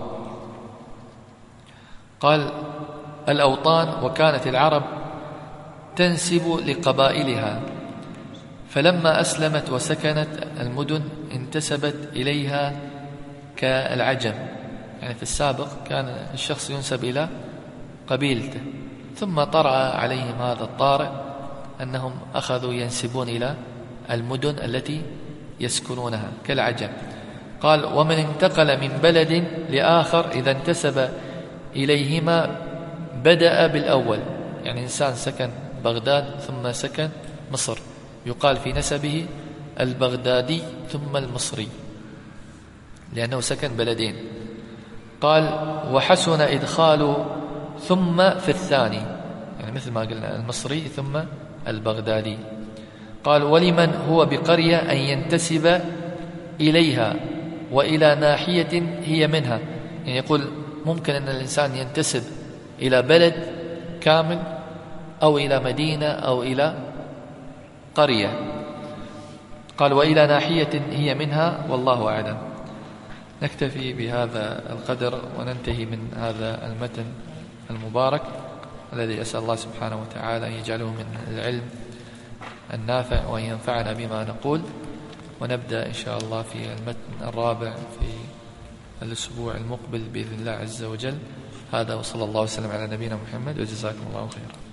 S1: قال الأوطان: وكانت العرب تنسب لقبائلها، فلما أسلمت وسكنت المدن انتسبت إليها كالعجم. يعني في السابق كان الشخص ينسب إلى قبيلته، ثم طرأ عليهم هذا الطارئ أنهم أخذوا ينسبون إلى المدن التي يسكنونها كالعجم. قال: ومن انتقل من بلد لآخر إذا انتسب إليهما بدأ بالأول. يعني إنسان سكن بغداد ثم سكن مصر، يقال في نسبه البغدادي ثم المصري، لأنه سكن بلدين. قال: وحسن إدخال ثم في الثاني، يعني مثل ما قلنا المصري ثم البغدادي. قال: ولمن هو بقرية أن ينتسب إليها وإلى ناحية هي منها. يعني يقول ممكن أن الإنسان ينتسب إلى بلد كامل أو إلى مدينة أو إلى قرية. قال: وإلى ناحية هي منها، والله أعلم. نكتفي بهذا القدر وننتهي من هذا المتن المبارك الذي أسأل الله سبحانه وتعالى أن يجعله من العلم النافع وأن ينفعنا بما نقول. ونبدأ إن شاء الله في المتن الرابع في الأسبوع المقبل بإذن الله عز وجل. هذا وصلى الله وسلم على نبينا محمد، وجزاكم الله خيرا.